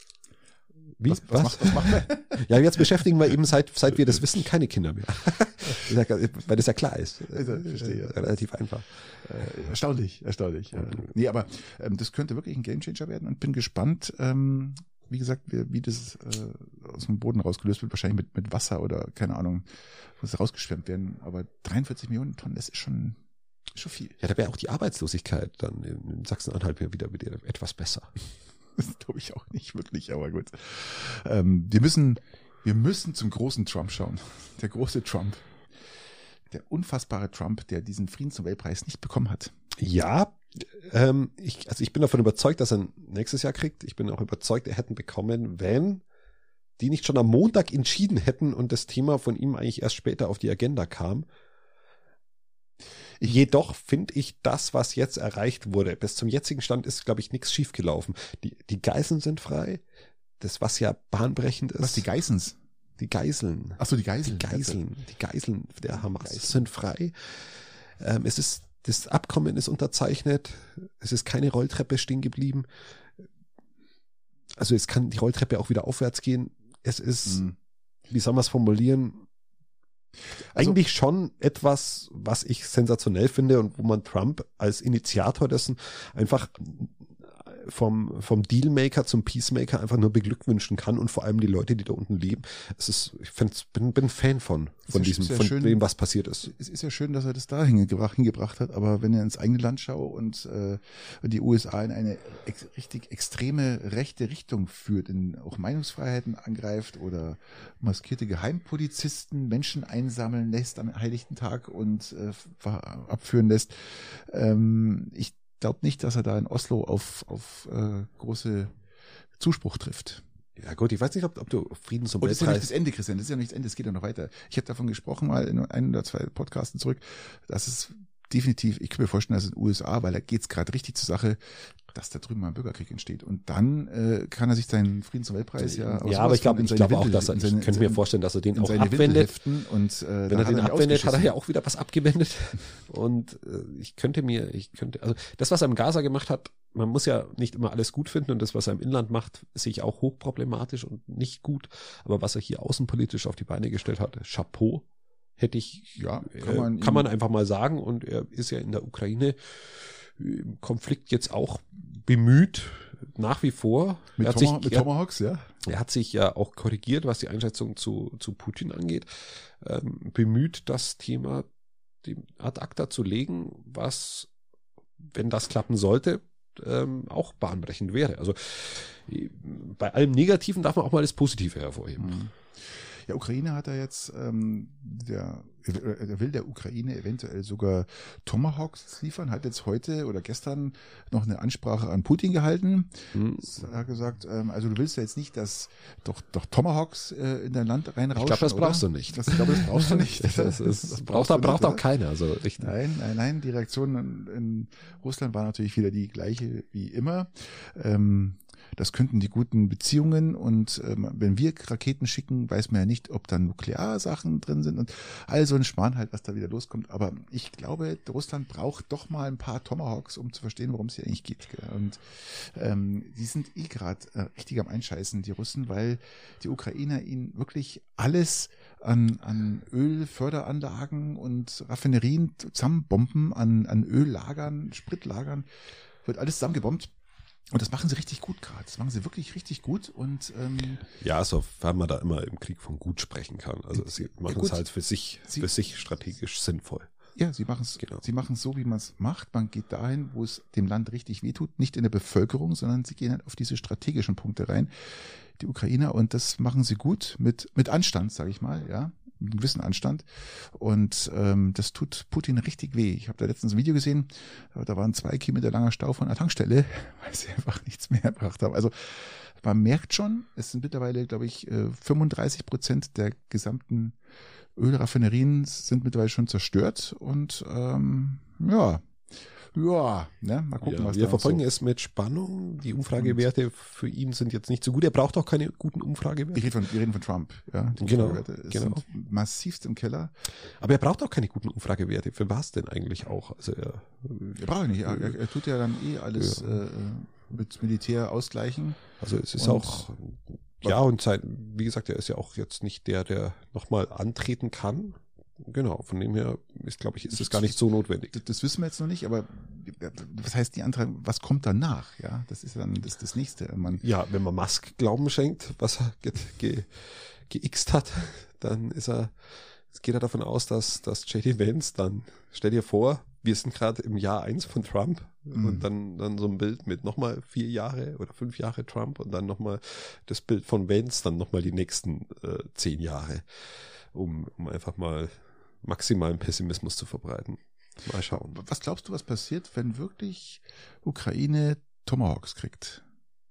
Wie? Was, was, Macht, was macht man? Ja, jetzt beschäftigen wir eben, seit, seit wir das wissen, keine Kinder mehr. Ich sag, weil das ja klar ist. Also, verstehe. Äh, Relativ einfach. Äh, erstaunlich, erstaunlich. Ja. Nee, aber ähm, das könnte wirklich ein Gamechanger werden und bin gespannt, ähm, wie gesagt, wie, wie das äh, aus dem Boden rausgelöst wird, wahrscheinlich mit, mit Wasser oder keine Ahnung, muss rausgeschwemmt werden. Aber dreiundvierzig Millionen Tonnen, das ist schon, schon viel. Ja, da wäre auch die Arbeitslosigkeit dann in, in Sachsen-Anhalt wieder, wieder etwas besser. Das glaube ich auch nicht wirklich, aber gut. Ähm, wir müssen, wir müssen zum großen Trump schauen. Der große Trump. Der unfassbare Trump, der diesen Friedensnobelpreis nicht bekommen hat. Ja, ähm, ich, also ich bin davon überzeugt, dass er ihn nächstes Jahr kriegt. Ich bin auch überzeugt, er hätte ihn bekommen, wenn die nicht schon am Montag entschieden hätten und das Thema von ihm eigentlich erst später auf die Agenda kam. Jedoch finde ich das, was jetzt erreicht wurde, bis zum jetzigen Stand ist, glaube ich, nichts schiefgelaufen. Die, die Geiseln sind frei. Das, was ja bahnbrechend ist. Was, die Geissens? Die Geiseln. Ach so, die Geiseln. Die Geiseln. Die Geiseln der Hamas sind frei. Ähm, es ist, das Abkommen ist unterzeichnet. Es ist keine Rolltreppe stehen geblieben. Also es kann die Rolltreppe auch wieder aufwärts gehen. Es ist, Mhm. wie soll man es formulieren? Also- Eigentlich schon etwas, was ich sensationell finde und wo man Trump als Initiator dessen einfach vom, vom Dealmaker zum Peacemaker einfach nur beglückwünschen kann und vor allem die Leute, die da unten leben. Es ist, ich find's, bin, bin Fan von, von ja- diesem, ist ja von schön. dem, was passiert ist. Es ist ja schön, dass er das da hingebracht, hingebracht hat, aber wenn er ins eigene Land schaut und äh, die U S A in eine ex richtig extreme rechte Richtung führt, in auch Meinungsfreiheiten angreift oder maskierte Geheimpolizisten Menschen einsammeln lässt am Heiligen Tag und äh, ver- abführen lässt, ähm, ich glaube nicht, dass er da in Oslo auf, auf äh, große Zuspruch trifft. Ja gut, ich weiß nicht, ob, ob du Und das ist ja nicht Friedensnobelpreis... das Ende, Christian. Das ist ja nicht das Ende, es geht ja noch weiter. Ich habe davon gesprochen, mal in ein oder zwei Podcasten zurück, dass es definitiv, ich kann mir vorstellen, dass in den U S A, weil da geht's gerade richtig zur Sache, dass da drüben mal ein Bürgerkrieg entsteht. Und dann äh, kann er sich seinen Friedensnobelpreis ja aus ja, aber ich glaube in ich seine glaube auch, Windel- dass er, in ich seine- könnte mir in- vorstellen, dass er den in auch seine Windel abwendet. heften und äh, Wenn da er den ihn abwendet, hat er ja ausgeschissen. auch wieder was abgewendet. Und äh, ich könnte mir, ich könnte, also das, was er im Gaza gemacht hat, man muss ja nicht immer alles gut finden und das, was er im Inland macht, sehe ich auch hochproblematisch und nicht gut. Aber was er hier außenpolitisch auf die Beine gestellt hat, Chapeau, hätte ich, Ja, äh, kann man, kann man einfach mal sagen. Und er ist ja in der Ukraine im Konflikt jetzt auch bemüht, nach wie vor. mit, er hat Toma, sich, mit er, Tomahawks, ja. er hat sich ja auch korrigiert, was die Einschätzung zu, zu Putin angeht, ähm, bemüht, das Thema dem ad acta zu legen, was, wenn das klappen sollte, ähm, auch bahnbrechend wäre. Also äh, bei allem Negativen darf man auch mal das Positive hervorheben. Mhm. Ja, Ukraine hat er jetzt, ähm, der er will der Ukraine eventuell sogar Tomahawks liefern, hat jetzt heute oder gestern noch eine Ansprache an Putin gehalten. Mhm. Er hat gesagt, also du willst ja jetzt nicht, dass doch, doch Tomahawks in dein Land reinrauschen. Ich glaube, das oder? brauchst du nicht. Das, ich glaube, das brauchst du nicht. das, ist, das, das braucht, braucht, braucht auch keiner. Also richtig. Nein, nein, nein. Die Reaktion in, in Russland war natürlich wieder die gleiche wie immer. Ähm, Das könnten die guten Beziehungen und ähm, wenn wir Raketen schicken, weiß man ja nicht, ob da Nuklearsachen drin sind und all so ein Schmarrn halt, was da wieder loskommt. Aber ich glaube, Russland braucht doch mal ein paar Tomahawks, um zu verstehen, worum es hier eigentlich geht. Gell? Und ähm, die sind eh gerade äh, richtig am Einscheißen, die Russen, weil die Ukrainer ihnen wirklich alles an, an Ölförderanlagen und Raffinerien zusammenbomben, an, an Öllagern, Spritlagern, wird alles zusammengebombt. Und das machen sie richtig gut gerade. Das machen sie wirklich richtig gut. Und ähm, ja, sofern man da immer im Krieg von gut sprechen kann. Also sie machen ja, es halt für sich, sie, für sich strategisch sinnvoll. Ja, sie machen es genau. Sie machen es so, wie man es macht. Man geht dahin, wo es dem Land richtig wehtut. Nicht in der Bevölkerung, sondern sie gehen halt auf diese strategischen Punkte rein. Die Ukrainer. Und das machen sie gut mit, mit Anstand, sage ich mal, ja. Mit einem gewissen Anstand. Und ähm, das tut Putin richtig weh. Ich habe da letztens ein Video gesehen, da war ein zwei Kilometer langer Stau von einer Tankstelle, weil sie einfach nichts mehr erbracht haben. Also man merkt schon, es sind mittlerweile, glaube ich, fünfunddreißig Prozent der gesamten Ölraffinerien sind mittlerweile schon zerstört. Und ähm, ja, ja, ne, mal gucken, ja, was wir da verfolgen so. es mit Spannung. Die Umfragewerte für ihn sind jetzt nicht so gut. Er braucht auch keine guten Umfragewerte. Wir reden von, wir reden von Trump. Ja, die genau, Umfragewerte genau. sind massivst im Keller. Aber er braucht auch keine guten Umfragewerte. Für was denn eigentlich auch? Also er, er braucht nicht. Er, er, er tut ja dann eh alles ja. äh, mit Militär ausgleichen. Also es ist und auch, ja, und sein, wie gesagt, er ist ja auch jetzt nicht der, der nochmal antreten kann. Genau, von dem her ist, glaube ich, ist es gar nicht so notwendig. Das, das wissen wir jetzt noch nicht, aber was heißt die Antrag, was kommt danach? Ja, das ist dann das, das nächste. Man ja, wenn man Musk Glauben schenkt, was er ge, ge, geixt hat, dann ist er, jetzt geht er davon aus, dass, dass J D Vance dann, stell dir vor, wir sind gerade im Jahr eins von Trump mhm. und dann, dann so ein Bild mit nochmal vier Jahre oder fünf Jahre Trump und dann nochmal das Bild von Vance, dann nochmal die nächsten äh, zehn Jahre, um, um einfach mal maximalen Pessimismus zu verbreiten. Mal schauen. Was glaubst du, was passiert, wenn wirklich Ukraine Tomahawks kriegt?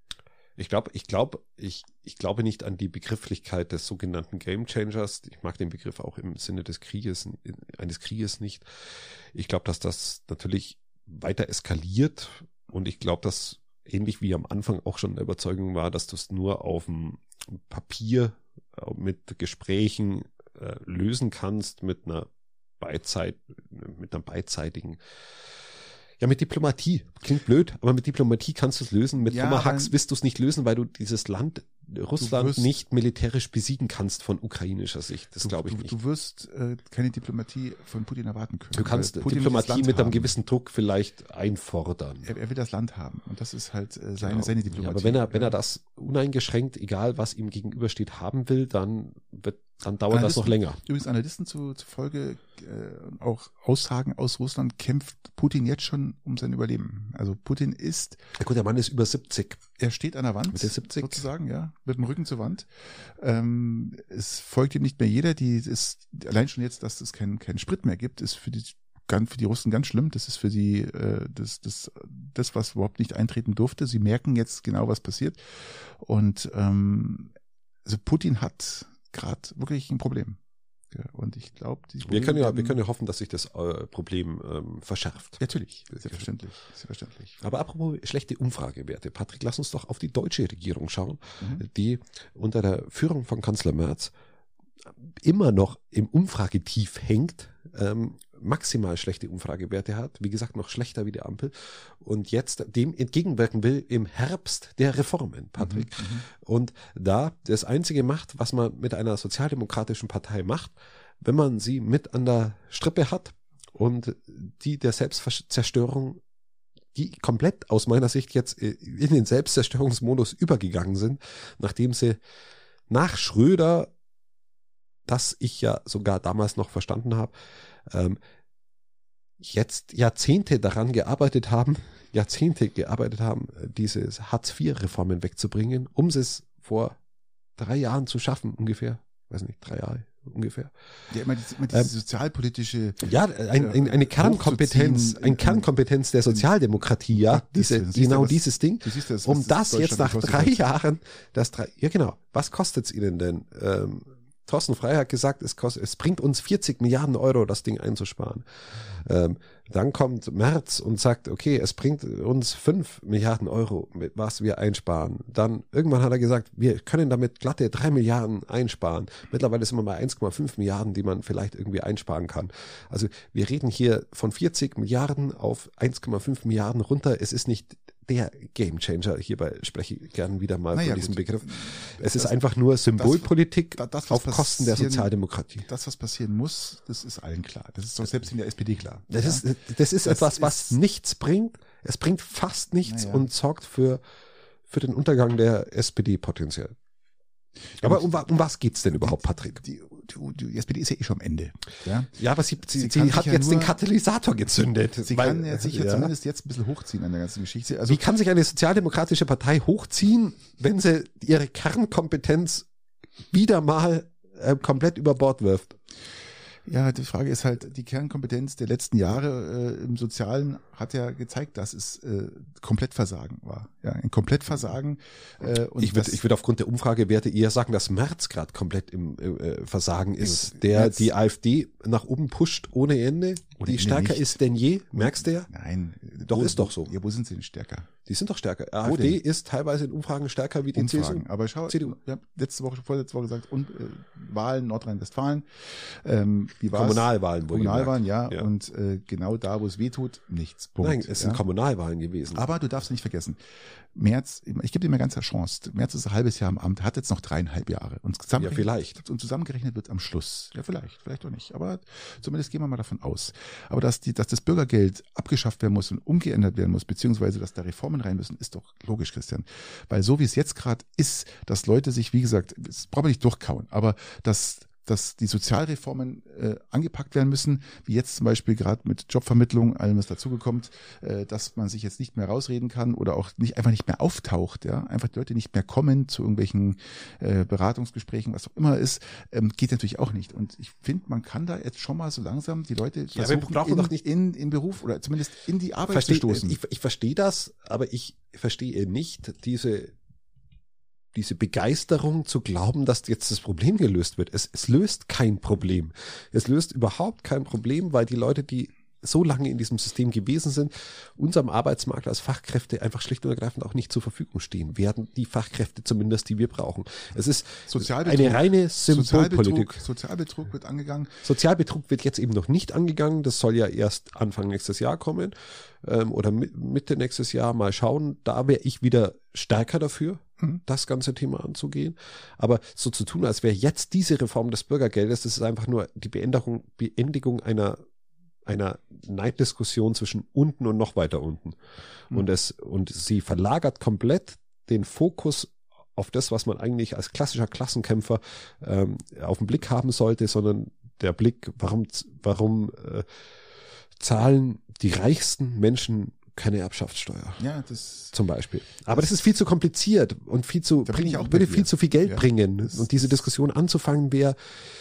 Ich glaube, ich glaube, ich, ich glaube nicht an die Begrifflichkeit des sogenannten Game Changers. Ich mag den Begriff auch im Sinne des Krieges, eines Krieges nicht. Ich glaube, dass das natürlich weiter eskaliert und ich glaube, dass ähnlich wie am Anfang auch schon eine Überzeugung war, dass du es nur auf dem Papier mit Gesprächen äh, lösen kannst, mit einer Beidzeit, mit einer beidseitigen, ja, mit Diplomatie. Klingt blöd, aber mit Diplomatie kannst du es lösen. Mit ja, Tomahawks wirst du es nicht lösen, weil du dieses Land, Russland, wirst, nicht militärisch besiegen kannst von ukrainischer Sicht. Das glaube ich du, nicht. Du wirst äh, keine Diplomatie von Putin erwarten können. Du kannst Diplomatie mit einem gewissen Druck vielleicht einfordern. Er, er will das Land haben und das ist halt äh, seine, genau. seine Diplomatie. Ja, aber wenn er, wenn er das uneingeschränkt, egal was ihm gegenübersteht, haben will, dann wird Dann dauert das noch länger. Übrigens Analysten zu, zufolge äh, auch Aussagen aus Russland kämpft Putin jetzt schon um sein Überleben. Also Putin ist. Ja gut, der Mann ist über siebzig. Er steht an der Wand, mit der siebzig sozusagen, ja, mit dem Rücken zur Wand. Ähm, es folgt ihm nicht mehr jeder. Die ist allein schon jetzt, dass es keinen keinen Sprit mehr gibt, ist für die für die Russen ganz schlimm. Das ist für die äh, das das das was überhaupt nicht eintreten durfte. Sie merken jetzt genau, was passiert. Und ähm, also Putin hat gerade wirklich ein Problem. Ja, und ich glaube, wir können ja, wir können ja hoffen, dass sich das äh, Problem ähm, verschärft. Natürlich, selbstverständlich, selbstverständlich. Aber apropos schlechte Umfragewerte, Patrick, lass uns doch auf die deutsche Regierung schauen, mhm. die unter der Führung von Kanzler Merz immer noch im Umfragetief hängt, ähm, maximal schlechte Umfragewerte hat, wie gesagt noch schlechter wie die Ampel und jetzt dem entgegenwirken will im Herbst der Reformen, Patrick. Mhm, mhm. Und da das Einzige macht, was man mit einer sozialdemokratischen Partei macht, wenn man sie mit an der Strippe hat und die der Selbstzerstörung, die komplett aus meiner Sicht jetzt in den Selbstzerstörungsmodus übergegangen sind, nachdem sie nach Schröder, das ich ja sogar damals noch verstanden habe, ähm, jetzt Jahrzehnte daran gearbeitet haben, Jahrzehnte gearbeitet haben, diese Hartz vier Reformen wegzubringen, um es vor drei Jahren zu schaffen, ungefähr, weiß nicht, drei Jahre ungefähr. Ja, immer diese, immer diese ähm, sozialpolitische... Ja, ein, ein, eine Kernkompetenz, eine Kernkompetenz der Sozialdemokratie, ja, diese, das, genau das, dieses Ding. Siehst, das, um das jetzt nach drei hat. Jahren, das drei, ja genau, was kostet's Ihnen denn? Ähm, Thorsten Frey hat gesagt, es kostet, es bringt uns vierzig Milliarden Euro, das Ding einzusparen. Ähm, dann kommt Merz und sagt, okay, es bringt uns fünf Milliarden Euro, mit was wir einsparen. Dann irgendwann hat er gesagt, wir können damit glatte drei Milliarden einsparen. Mittlerweile sind wir bei eins Komma fünf Milliarden, die man vielleicht irgendwie einsparen kann. Also wir reden hier von vierzig Milliarden auf eins Komma fünf Milliarden runter. Es ist nicht der Gamechanger. Hierbei spreche ich gern wieder mal naja, von diesem gut. Begriff. Es das, ist einfach nur Symbolpolitik das, das, auf Kosten der Sozialdemokratie. Das, was passieren muss, das ist allen klar. Das ist doch selbst in der S P D klar. Das ja? ist, das ist das etwas, was ist, nichts bringt. Es bringt fast nichts naja. und sorgt für, für den Untergang der S P D potenziell. Aber um, um was geht's denn überhaupt, Patrick? Die, die, die S P D ist ja eh schon am Ende. Ja, ja aber sie, sie, sie, sie hat ja jetzt nur, den Katalysator gezündet. Sie weil, kann ja sich ja zumindest jetzt ein bisschen hochziehen an der ganzen Geschichte. Also, wie kann sich eine sozialdemokratische Partei hochziehen, wenn sie ihre Kernkompetenz wieder mal äh, komplett über Bord wirft? Ja, die Frage ist halt, die Kernkompetenz der letzten Jahre äh, im Sozialen hat ja gezeigt, dass es äh, Komplettversagen war. Ja, ein Komplettversagen. Äh, und ich würde ich würde aufgrund der Umfragewerte eher sagen, dass Merz gerade komplett im äh, Versagen ist, der Merz, die AfD nach oben pusht ohne Ende, ohne die Ende stärker nicht. Ist denn je. Merkst du ja? Nein. Doch, wo, ist doch so. Ja, wo sind sie denn stärker? Die sind doch stärker. AfD ist teilweise in Umfragen stärker wie die Umfragen. C S U. Aber schau, C D U. Ich habe letzte Woche, vorletzte Woche gesagt, und, äh, Wahlen Nordrhein-Westfalen. Ähm, wie war's? Kommunalwahlen. Kommunalwahlen, ja. ja. Und äh, genau da, wo es weh tut, nichts. Punkt. Nein, es sind ja? Kommunalwahlen gewesen. Aber du darfst nicht vergessen, Merz, ich gebe dir mal ganz eine Chance. Merz ist ein halbes Jahr im Amt, hat jetzt noch dreieinhalb Jahre. Und ja, vielleicht. Und zusammengerechnet wird am Schluss. Ja, vielleicht, vielleicht auch nicht. Aber zumindest gehen wir mal davon aus. Aber dass die, dass das Bürgergeld abgeschafft werden muss und umgeändert werden muss, beziehungsweise dass da Reformen rein müssen, ist doch logisch, Christian. Weil so wie es jetzt gerade ist, dass Leute sich, wie gesagt, das brauchen wir nicht durchkauen, aber dass dass die Sozialreformen äh, angepackt werden müssen, wie jetzt zum Beispiel gerade mit Jobvermittlung, allem was dazugekommt, äh, dass man sich jetzt nicht mehr rausreden kann oder auch nicht einfach nicht mehr auftaucht, ja, einfach die Leute nicht mehr kommen zu irgendwelchen äh, Beratungsgesprächen, was auch immer ist, ähm, geht natürlich auch nicht. Und ich finde, man kann da jetzt schon mal so langsam die Leute ja, versuchen, wir brauchen in, doch nicht in, in Beruf oder zumindest in die Arbeit versteh, zu stoßen. Ich, ich verstehe das, aber ich verstehe nicht diese diese Begeisterung zu glauben, dass jetzt das Problem gelöst wird. Es, es löst kein Problem. Es löst überhaupt kein Problem, weil die Leute, die so lange in diesem System gewesen sind, unserem Arbeitsmarkt als Fachkräfte einfach schlicht und ergreifend auch nicht zur Verfügung stehen. Werden die Fachkräfte zumindest, die wir brauchen. Es ist eine reine Symbolpolitik. Sozialbetrug, Sozialbetrug wird angegangen. Sozialbetrug wird jetzt eben noch nicht angegangen. Das soll ja erst Anfang nächstes Jahr kommen ähm, oder Mitte nächstes Jahr. Mal schauen. Da wäre ich wieder stärker dafür, mhm. das ganze Thema anzugehen. Aber so zu tun, als wäre jetzt diese Reform des Bürgergeldes, das ist einfach nur die Beendigung, Beendigung einer einer Neiddiskussion zwischen unten und noch weiter unten. Mhm. Und es, und sie verlagert komplett den Fokus auf das, was man eigentlich als klassischer Klassenkämpfer ähm, auf den Blick haben sollte, sondern der Blick, warum, warum äh, zahlen die reichsten Menschen keine Erbschaftssteuer? Ja, das zum Beispiel. Aber das, das ist viel zu kompliziert und viel zu bring, würde viel zu viel Geld ja. bringen. Das, und diese Diskussion anzufangen wäre,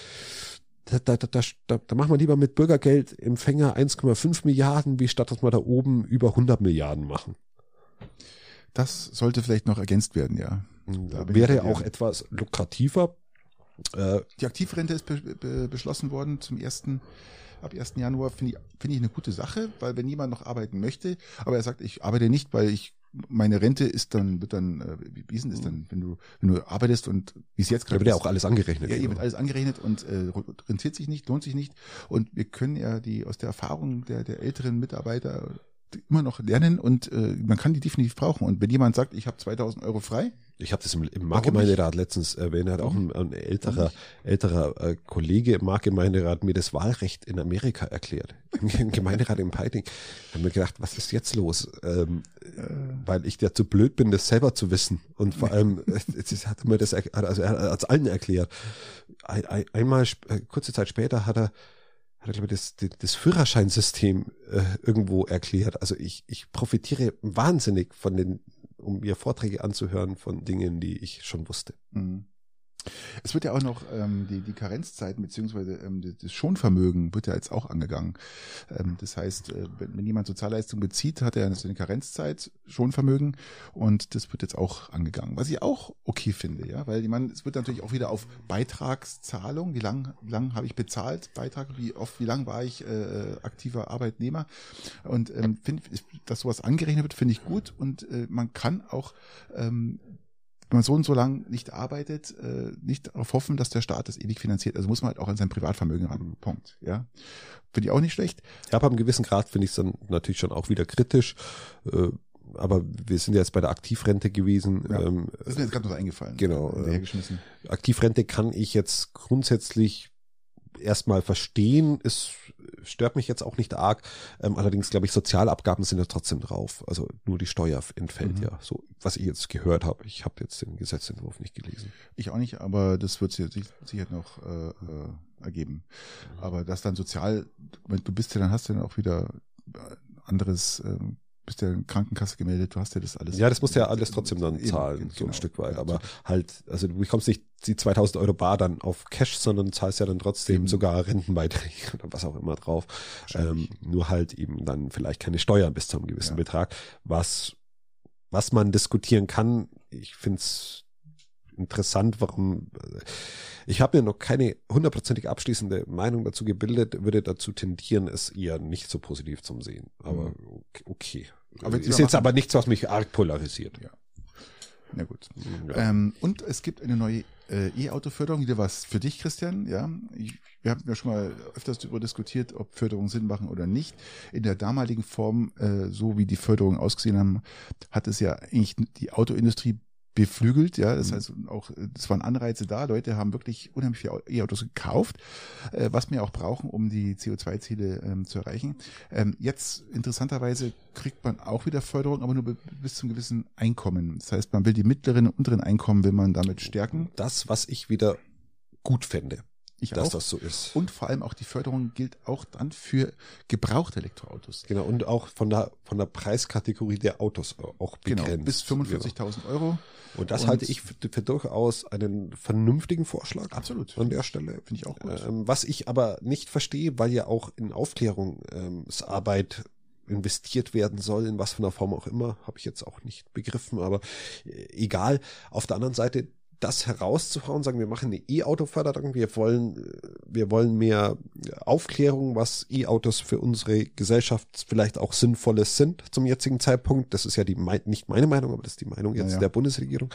Da, da, da, da, da machen wir lieber mit Bürgergeldempfänger eins Komma fünf Milliarden, wie statt dass wir da oben über hundert Milliarden machen. Das sollte vielleicht noch ergänzt werden, ja. Da wäre auch etwas lukrativer. Äh, Die Aktivrente ist be, be, beschlossen worden zum ersten ab ersten Januar, finde ich, finde ich eine gute Sache, weil wenn jemand noch arbeiten möchte, aber er sagt, ich arbeite nicht, weil ich meine Rente ist dann, wird dann, äh, wie ist denn das dann, wenn du, wenn du arbeitest und wie es jetzt gerade ist. Da wird ja auch alles angerechnet. Ja, hier wird alles angerechnet und äh, rentiert sich nicht, lohnt sich nicht. Und wir können ja die aus der Erfahrung der, der älteren Mitarbeiter immer noch lernen und äh, man kann die definitiv brauchen. Und wenn jemand sagt, ich habe zweitausend Euro frei. Ich habe das im, im Marktgemeinderat letztens erwähnt, hat auch ein, ein älterer älterer äh, Kollege im Marktgemeinderat mir das Wahlrecht in Amerika erklärt. Im, im Gemeinderat in Peiting. Ich habe mir gedacht, was ist jetzt los? Ähm, äh. Weil ich ja zu blöd bin, das selber zu wissen. Und vor allem, jetzt hat er mir das, also er hat es allen erklärt. Ein, ein, einmal, kurze Zeit später hat er hat er, glaube ich, das, das Führerscheinsystem äh, irgendwo erklärt. Also ich, ich profitiere wahnsinnig von den, um mir Vorträge anzuhören von Dingen, die ich schon wusste. Mhm. Es wird ja auch noch ähm, die, die Karenzzeiten beziehungsweise ähm, das Schonvermögen wird ja jetzt auch angegangen. Ähm, das heißt, äh, wenn, wenn jemand Sozialleistung bezieht, hat er eine Karenzzeit, Schonvermögen, und das wird jetzt auch angegangen. Was ich auch okay finde, ja, weil ich meine, es wird natürlich auch wieder auf Beitragszahlung, wie lang, wie lang habe ich bezahlt, Beitrag, wie oft, wie lang war ich äh, aktiver Arbeitnehmer, und ähm, finde, dass sowas angerechnet wird, finde ich gut, und äh, man kann auch ähm, wenn man so und so lang nicht arbeitet, äh, nicht darauf hoffen, dass der Staat das ewig finanziert. Also muss man halt auch an sein Privatvermögen ran. Punkt. Ja, finde ich auch nicht schlecht. Ja, aber einem gewissen Grad finde ich es dann natürlich schon auch wieder kritisch. Äh, aber wir sind ja jetzt bei der Aktivrente gewesen. Ja, ähm, das ist mir jetzt gerade noch eingefallen. Genau. Äh, Aktivrente kann ich jetzt grundsätzlich erstmal verstehen, es stört mich jetzt auch nicht arg. Ähm, allerdings glaube ich, Sozialabgaben sind ja trotzdem drauf. Also nur die Steuer entfällt mhm. ja. So, was ich jetzt gehört habe. Ich habe jetzt den Gesetzentwurf nicht gelesen. Ich auch nicht, aber das wird sich sicher noch äh, äh, ergeben. Mhm. Aber das dann sozial, wenn du bist ja, dann hast du dann auch wieder anderes. Äh, bist ja in Krankenkasse gemeldet, du hast ja das alles. Ja, das musst du ja alles trotzdem dann zahlen, eben, so genau. ein Stück weit. Aber halt, also du bekommst nicht die zweitausend Euro bar dann auf Cash, sondern zahlst ja dann trotzdem eben. sogar Rentenbeiträge oder was auch immer drauf. Ähm, nur halt eben dann vielleicht keine Steuern bis zu einem gewissen ja. Betrag. Was, was man diskutieren kann, ich finde es interessant, warum, ich habe mir noch keine hundertprozentig abschließende Meinung dazu gebildet, würde dazu tendieren, es eher nicht so positiv zu sehen. Aber okay. Aber ist jetzt aber nichts, was mich arg polarisiert. Ja. Na gut. Ja. Ähm, und es gibt eine neue äh, E-Auto-Förderung, wieder was für dich, Christian. Ja, ich, wir haben ja schon mal öfters darüber diskutiert, ob Förderungen Sinn machen oder nicht. In der damaligen Form, äh, so wie die Förderungen ausgesehen haben, hat es ja eigentlich die Autoindustrie beflügelt, ja, das heißt auch, es waren Anreize da, Leute haben wirklich unheimlich viele E-Autos gekauft, äh, was wir auch brauchen, um die C O zwei Ziele ähm, zu erreichen. Ähm, jetzt, interessanterweise, kriegt man auch wieder Förderung, aber nur bis zum gewissen Einkommen. Das heißt, man will die mittleren und unteren Einkommen, will man damit stärken. Das, was ich wieder gut fände. Ich dass auch. das so ist. Und vor allem auch die Förderung gilt auch dann für gebrauchte Elektroautos. Genau, und auch von der von der Preiskategorie der Autos auch begrenzt. Genau, bis fünfundvierzigtausend genau. Euro. Und das und halte ich für, für durchaus einen vernünftigen Vorschlag. Absolut. An der Stelle. Finde ich auch gut. Ähm, was ich aber nicht verstehe, weil ja auch in Aufklärungsarbeit investiert werden soll, in was für einer Form auch immer, habe ich jetzt auch nicht begriffen, aber egal. Auf der anderen Seite, das herauszuhauen, sagen wir machen eine E-Auto-Förderung, wir wollen, wir wollen mehr Aufklärung, was E-Autos für unsere Gesellschaft vielleicht auch Sinnvolles sind zum jetzigen Zeitpunkt. Das ist ja die nicht meine Meinung, aber das ist die Meinung jetzt ja. der Bundesregierung.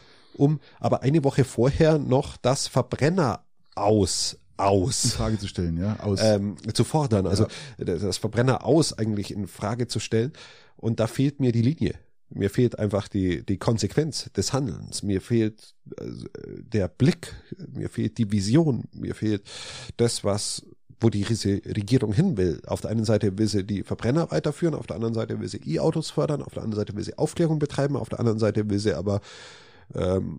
Um aber eine Woche vorher noch das Verbrenner aus aus in Frage zu stellen, ja, aus ähm, zu fordern, also ja. das Verbrenner aus eigentlich in Frage zu stellen. Und da fehlt mir die Linie. Mir fehlt einfach die, die Konsequenz des Handelns. Mir fehlt also, der Blick. Mir fehlt die Vision. Mir fehlt das, was, wo die Regierung hin will. Auf der einen Seite will sie die Verbrenner weiterführen, auf der anderen Seite will sie E-Autos fördern, auf der anderen Seite will sie Aufklärung betreiben, auf der anderen Seite will sie aber, ähm,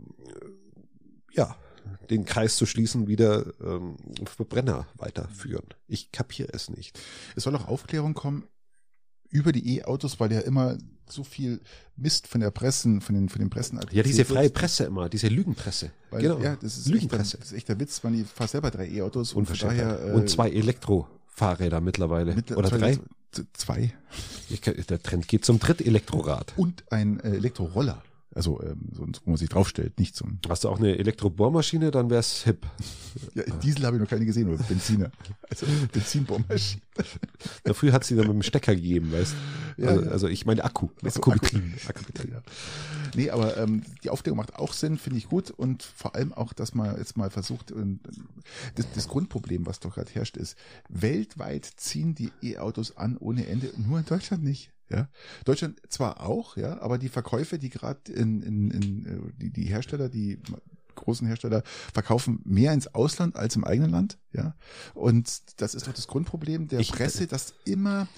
ja, den Kreis zu schließen, wieder ähm, Verbrenner weiterführen. Ich kapiere es nicht. Es soll auch Aufklärung kommen über die E-Autos, weil ja immer so viel Mist von der Pressen, von den, von den Pressen. Ja, diese freie Presse immer, diese Lügenpresse. Weil, genau. Ja, das ist Lügenpresse. Echt, das ist echt der Witz, man fährt selber drei E-Autos und von daher, äh, und zwei Elektrofahrräder mittlerweile. Mittler- Oder drei? Zwei. Ich, der Trend geht zum Drittelektrorad. Und ein äh, Elektroroller. Also, ähm, so, wo man sich draufstellt, nicht zum. Hast du auch eine Elektrobohrmaschine, dann wär's hip. Ja, Diesel habe ich noch keine gesehen, oder Benziner. Also Benzinbohrmaschine. Ja, früher hat sie dann mit dem Stecker gegeben, weißt du? Ja, also, ja. also ich meine Akku. Also Akku betrieben. Akku betrieben. Ja. Nee, aber ähm, die Aufklärung macht auch Sinn, finde ich gut. Und vor allem auch, dass man jetzt mal versucht, und das, das Grundproblem, was doch gerade herrscht, ist, weltweit ziehen die E-Autos an ohne Ende, nur in Deutschland nicht. Ja, Deutschland zwar auch, ja, aber die Verkäufe, die gerade in, in, in die, die Hersteller, die großen Hersteller verkaufen mehr ins Ausland als im eigenen Land, ja. Und das ist doch das Grundproblem der ich, Presse, dass immer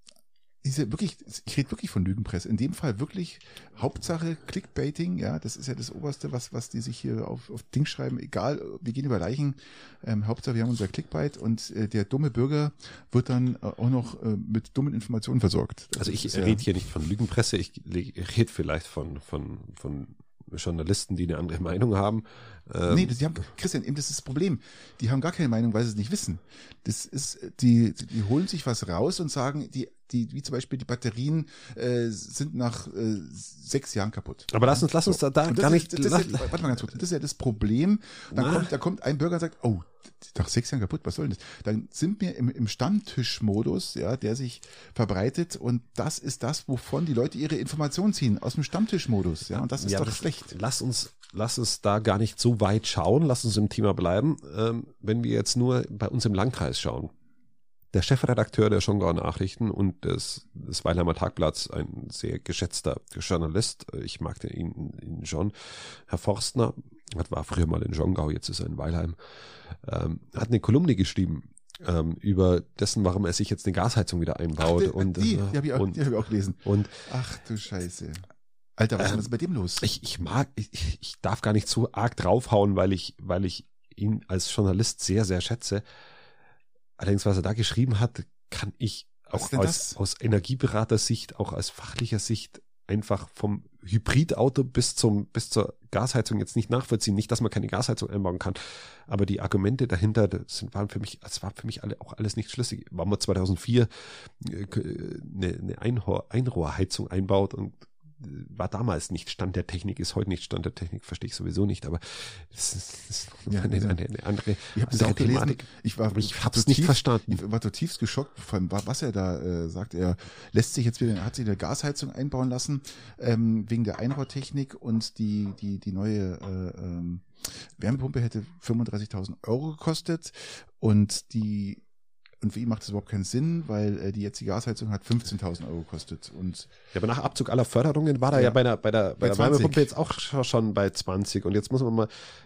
diese wirklich, ich rede wirklich von Lügenpresse, in dem Fall wirklich Hauptsache Clickbaiting, ja, das ist ja das Oberste, was was die sich hier auf, auf Ding schreiben, egal, wir gehen über Leichen, ähm, Hauptsache wir haben unser Clickbait und äh, der dumme Bürger wird dann äh, auch noch äh, mit dummen Informationen versorgt. Das also ich rede ja, hier nicht von Lügenpresse, ich rede vielleicht von von von Journalisten, die eine andere Meinung haben. Ähm, nee, die haben, Christian, eben das ist das Problem. Die haben gar keine Meinung, weil sie es nicht wissen. Das ist, die, die holen sich was raus und sagen, die, die, wie zum Beispiel die Batterien äh, sind nach äh, sechs Jahren kaputt. Aber lass uns, lass uns da, da gar nicht. Das, das, das ist ja, warte mal ganz kurz. Das ist ja das Problem. Dann Na. kommt, da kommt ein Bürger und sagt, oh, nach sechs Jahren kaputt, was soll denn das? Dann sind wir im, im Stammtischmodus, ja, der sich verbreitet, und das ist das, wovon die Leute ihre Informationen ziehen, aus dem Stammtischmodus, ja, und das ist ja, doch das, schlecht. Lass uns, lass uns da gar nicht so weit schauen, lass uns im Thema bleiben, ähm, wenn wir jetzt nur bei uns im Landkreis schauen. Der Chefredakteur der Schongauer Nachrichten und des, des Weilheimer Tagblatts, ein sehr geschätzter Journalist, ich mag den, ihn, ihn schon, Herr Forstner, war früher mal in Schongau, jetzt ist er in Weilheim, ähm, hat eine Kolumne geschrieben ähm, über dessen, warum er sich jetzt eine Gasheizung wieder einbaut. Ach, die, und, die, die habe ich, hab ich auch gelesen. Und, ach du Scheiße. Alter, was ähm, ist bei dem los? Ich, ich mag, ich, ich darf gar nicht zu arg draufhauen, weil ich, weil ich ihn als Journalist sehr, sehr schätze. Allerdings, was er da geschrieben hat, kann ich auch aus, aus Energieberatersicht, auch aus fachlicher Sicht einfach vom Hybridauto bis zum bis zur Gasheizung jetzt nicht nachvollziehen. Nicht, dass man keine Gasheizung einbauen kann, aber die Argumente dahinter, das sind, waren für mich, das war für mich alle, auch alles nicht schlüssig. Warum man zweitausendvier eine, eine Einrohr, Einrohrheizung einbaut und war damals nicht Stand der Technik, ist heute nicht Stand der Technik, verstehe ich sowieso nicht, aber das ist, das ist ja, eine, also, eine, eine andere, ich habe das auch Thematik. Gelesen. Ich war, ich habe es nicht verstanden. Ich war zutiefst geschockt, vor allem, was er da äh, sagt. Er lässt sich jetzt wieder, hat sich eine Gasheizung einbauen lassen ähm, wegen der Einrohrtechnik, und die die die neue äh, ähm, Wärmepumpe hätte fünfunddreißigtausend Euro gekostet, und die Und für ihn macht das überhaupt keinen Sinn, weil äh, die jetzige Gasheizung hat fünfzehntausend Euro gekostet. Und ja, aber nach Abzug aller Förderungen war er ja, ja bei der, bei der, bei, bei der Wärmepumpe jetzt auch schon bei zwanzig. Und jetzt muss man mal,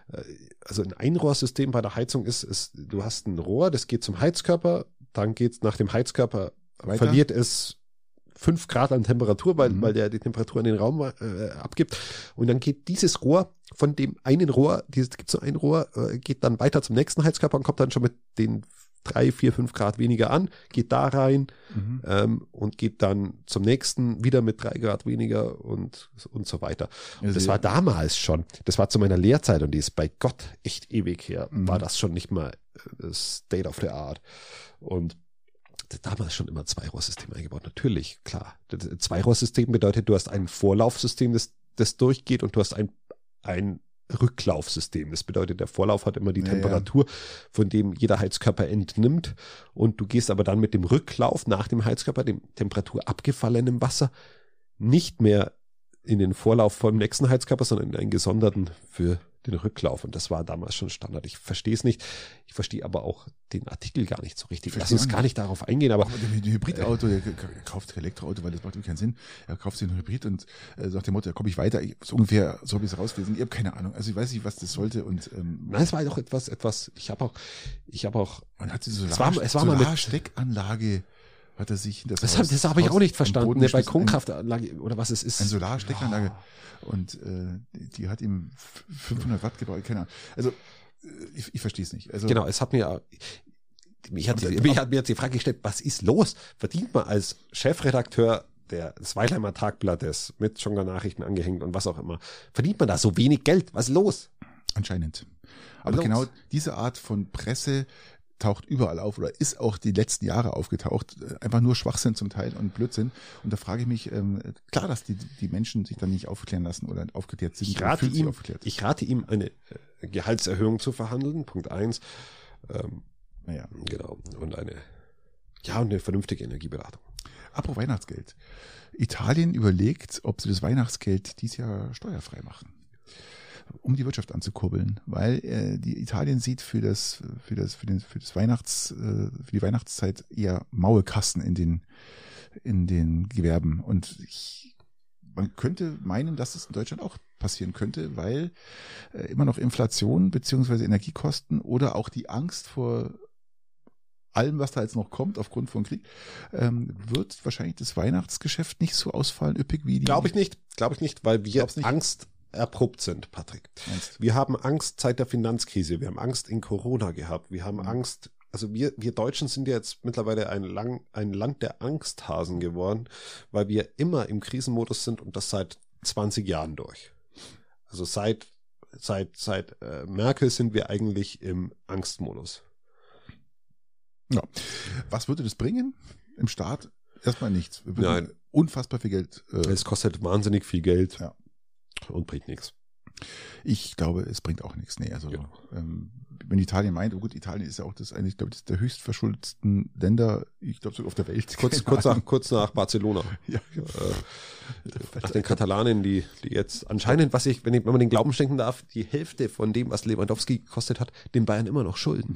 also ein Einrohrsystem bei der Heizung ist, ist, du hast ein Rohr, das geht zum Heizkörper, dann geht's nach dem Heizkörper, Weiter? verliert es fünf Grad an Temperatur, weil, mhm. weil der die Temperatur in den Raum äh, abgibt. Und dann geht dieses Rohr von dem einen Rohr, dieses gibt so ein Rohr, äh, geht dann weiter zum nächsten Heizkörper und kommt dann schon mit den drei, vier, fünf Grad weniger an, geht da rein mhm. ähm, und geht dann zum nächsten wieder mit drei Grad weniger und, und so weiter. Und also das war damals schon, das war zu meiner Lehrzeit, und die ist bei Gott echt ewig her, mhm. war das schon nicht mal äh, State of the Art. Und damals schon immer Zweirohrsystem eingebaut. Natürlich, klar. Das Zweirohrsystem bedeutet, du hast ein Vorlaufsystem, das, das durchgeht, und du hast ein, ein Rücklaufsystem. Das bedeutet, der Vorlauf hat immer die ja, Temperatur, ja. von dem jeder Heizkörper entnimmt, und du gehst aber dann mit dem Rücklauf nach dem Heizkörper, dem temperaturabgefallenen Wasser, nicht mehr in den Vorlauf vom nächsten Heizkörper, sondern in einen gesonderten für den Rücklauf. Und das war damals schon Standard. Ich verstehe es nicht. Ich verstehe aber auch den Artikel gar nicht so richtig. Lass uns gar nicht darauf eingehen. Aber ein Hybridauto, äh, er kauft kein Elektroauto, weil das macht irgendwie keinen Sinn. Er kauft sich ein Hybrid und äh, sagt dem Motto, da komme ich weiter. Ich, so ungefähr, so habe ich es rausgelesen. Ich habe keine Ahnung. Also ich weiß nicht, was das sollte. Und ähm, nein, es war doch etwas, etwas. Ich habe auch, ich habe auch. Man hat diese Solar, es war, es war mal mit Steckanlage. Hat er sich das Das, Haus, das habe ich auch nicht verstanden. Eine Balkonkraftanlage oder was es ist. Eine Solarsteckanlage. Oh. Und äh, die, die hat ihm fünfhundert Watt gebraucht. Keine Ahnung. Also ich, ich verstehe es nicht. Also, genau, es hat mir, mich hat, mich hat mir jetzt die Frage gestellt, was ist los? Verdient man als Chefredakteur der, des Weilheimer Tagblattes mit Schongauer Nachrichten angehängt und was auch immer, verdient man da so wenig Geld? Was ist los? Anscheinend. Aber los? Genau diese Art von Presse taucht überall auf oder ist auch die letzten Jahre aufgetaucht. Einfach nur Schwachsinn zum Teil und Blödsinn. Und da frage ich mich, ähm, klar, dass die, die Menschen sich dann nicht aufklären lassen oder aufgeklärt sind. Ich rate, ihm, aufgeklärt. ich rate ihm, eine äh, Gehaltserhöhung zu verhandeln. Punkt eins. Ähm, naja. Genau. Und eine, ja, und eine vernünftige Energieberatung. Apropos Weihnachtsgeld. Italien überlegt, ob sie das Weihnachtsgeld dieses Jahr steuerfrei machen, um die Wirtschaft anzukurbeln, weil äh, die Italien sieht für das für das für den für das Weihnachts äh, für die Weihnachtszeit eher maue Kassen in den in den Gewerben, und ich, man könnte meinen, dass es in Deutschland auch passieren könnte, weil äh, immer noch Inflation beziehungsweise Energiekosten oder auch die Angst vor allem, was da jetzt noch kommt aufgrund von Krieg, ähm, wird wahrscheinlich das Weihnachtsgeschäft nicht so ausfallen üppig wie die. Glaube ich nicht, glaube ich nicht, weil wir nicht? Angst erprobt sind, Patrick. Meinst? Wir haben Angst seit der Finanzkrise, wir haben Angst in Corona gehabt, wir haben mhm. Angst, also wir, wir Deutschen sind ja jetzt mittlerweile ein, lang, ein Land der Angsthasen geworden, weil wir immer im Krisenmodus sind und das seit zwanzig Jahren durch. Also seit, seit, seit äh, Merkel sind wir eigentlich im Angstmodus. Ja. Was würde das bringen? Im Staat erstmal nichts. Wir würden Nein. unfassbar viel Geld. Äh, Es kostet wahnsinnig viel Geld Ja. und bringt nichts. Ich glaube, es bringt auch nichts. Nee, also Ja. ähm, wenn Italien meint, oh gut, Italien ist ja auch das eine, ich glaube, das ist der höchst verschuldetsten Länder, ich glaube sogar auf der Welt. Kurz, Keine kurz, Ahnung. nach, kurz nach Barcelona. Ja, ja. Äh, nach den Katalanen, die, die jetzt anscheinend, was ich, wenn, ich, wenn man den Glauben schenken darf, die Hälfte von dem, was Lewandowski gekostet hat, den Bayern immer noch schulden.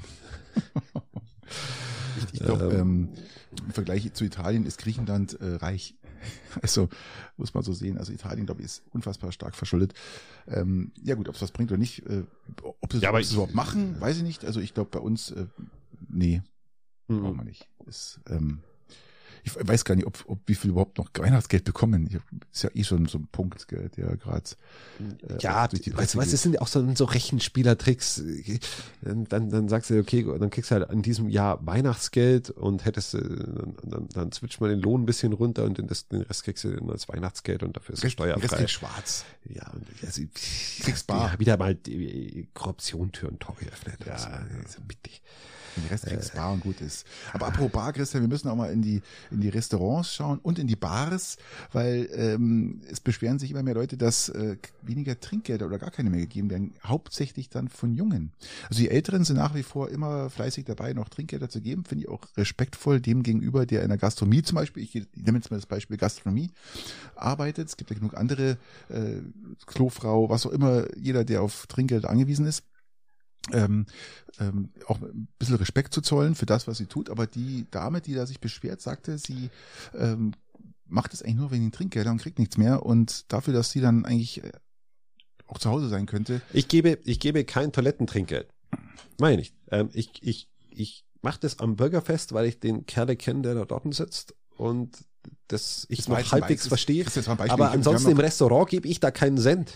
Ich, ich glaube, ähm, im Vergleich zu Italien ist Griechenland äh, reich. Also muss man so sehen. Also Italien, glaube ich, ist unfassbar stark verschuldet. Ähm, ja gut, ob es was bringt oder nicht, äh, ob sie Ja, aber es überhaupt machen, weiß ich nicht. Also ich glaube bei uns, äh, nee, Mhm. brauchen wir nicht. Ist, ähm, ich weiß gar nicht, ob, ob wie viel überhaupt noch Weihnachtsgeld bekommen. Ich, ist ja eh schon so ein Punkt, gell, der gerade äh, Ja, durch die weißt du, Presse was, das sind ja auch so, so Rechenspielertricks. Dann, dann, dann sagst du, okay, dann kriegst du halt an diesem Jahr Weihnachtsgeld und hättest, äh, dann, dann, dann switcht man den Lohn ein bisschen runter und den, den Rest kriegst du dann als Weihnachtsgeld und dafür ist es geht. Den Rest steuerfrei. kriegst schwarz. Ja, und also, Kriegst bar. ja, wieder mal die Korruption Türen Tor geöffnet. Ja, also, ja. also bitte. Den Rest kriegst bar und gut ist. Aber apropos Bar, Christian, wir müssen auch mal in die, in die Restaurants schauen und in die Bars, weil ähm, es beschweren sich immer mehr Leute, dass äh, weniger Trinkgelder oder gar keine mehr gegeben werden, hauptsächlich dann von Jungen. Also die Älteren sind nach wie vor immer fleißig dabei, noch Trinkgelder zu geben, finde ich auch respektvoll dem gegenüber, der in der Gastronomie zum Beispiel, ich, ich nehme jetzt mal das Beispiel Gastronomie, arbeitet. Es gibt ja genug andere, äh, Klofrau, was auch immer, jeder, der auf Trinkgeld angewiesen ist. Ähm, ähm, auch ein bisschen Respekt zu zollen für das, was sie tut, aber die Dame, die da sich beschwert, sagte, sie ähm, macht es eigentlich nur wegen den Trinkgeldern und kriegt nichts mehr und dafür, dass sie dann eigentlich äh, auch zu Hause sein könnte. Ich gebe, ich gebe kein Toilettentrinkgeld. Meine ich. Ähm, ich, ich, ich mache das am Bürgerfest, weil ich den Kerl kenne, der da dort sitzt und das ich Das war noch jetzt ein halbwegs Beispiel- verstehe. das ist jetzt mal ein Beispiel. Aber Wir haben ansonsten noch- im Restaurant gebe ich da keinen Cent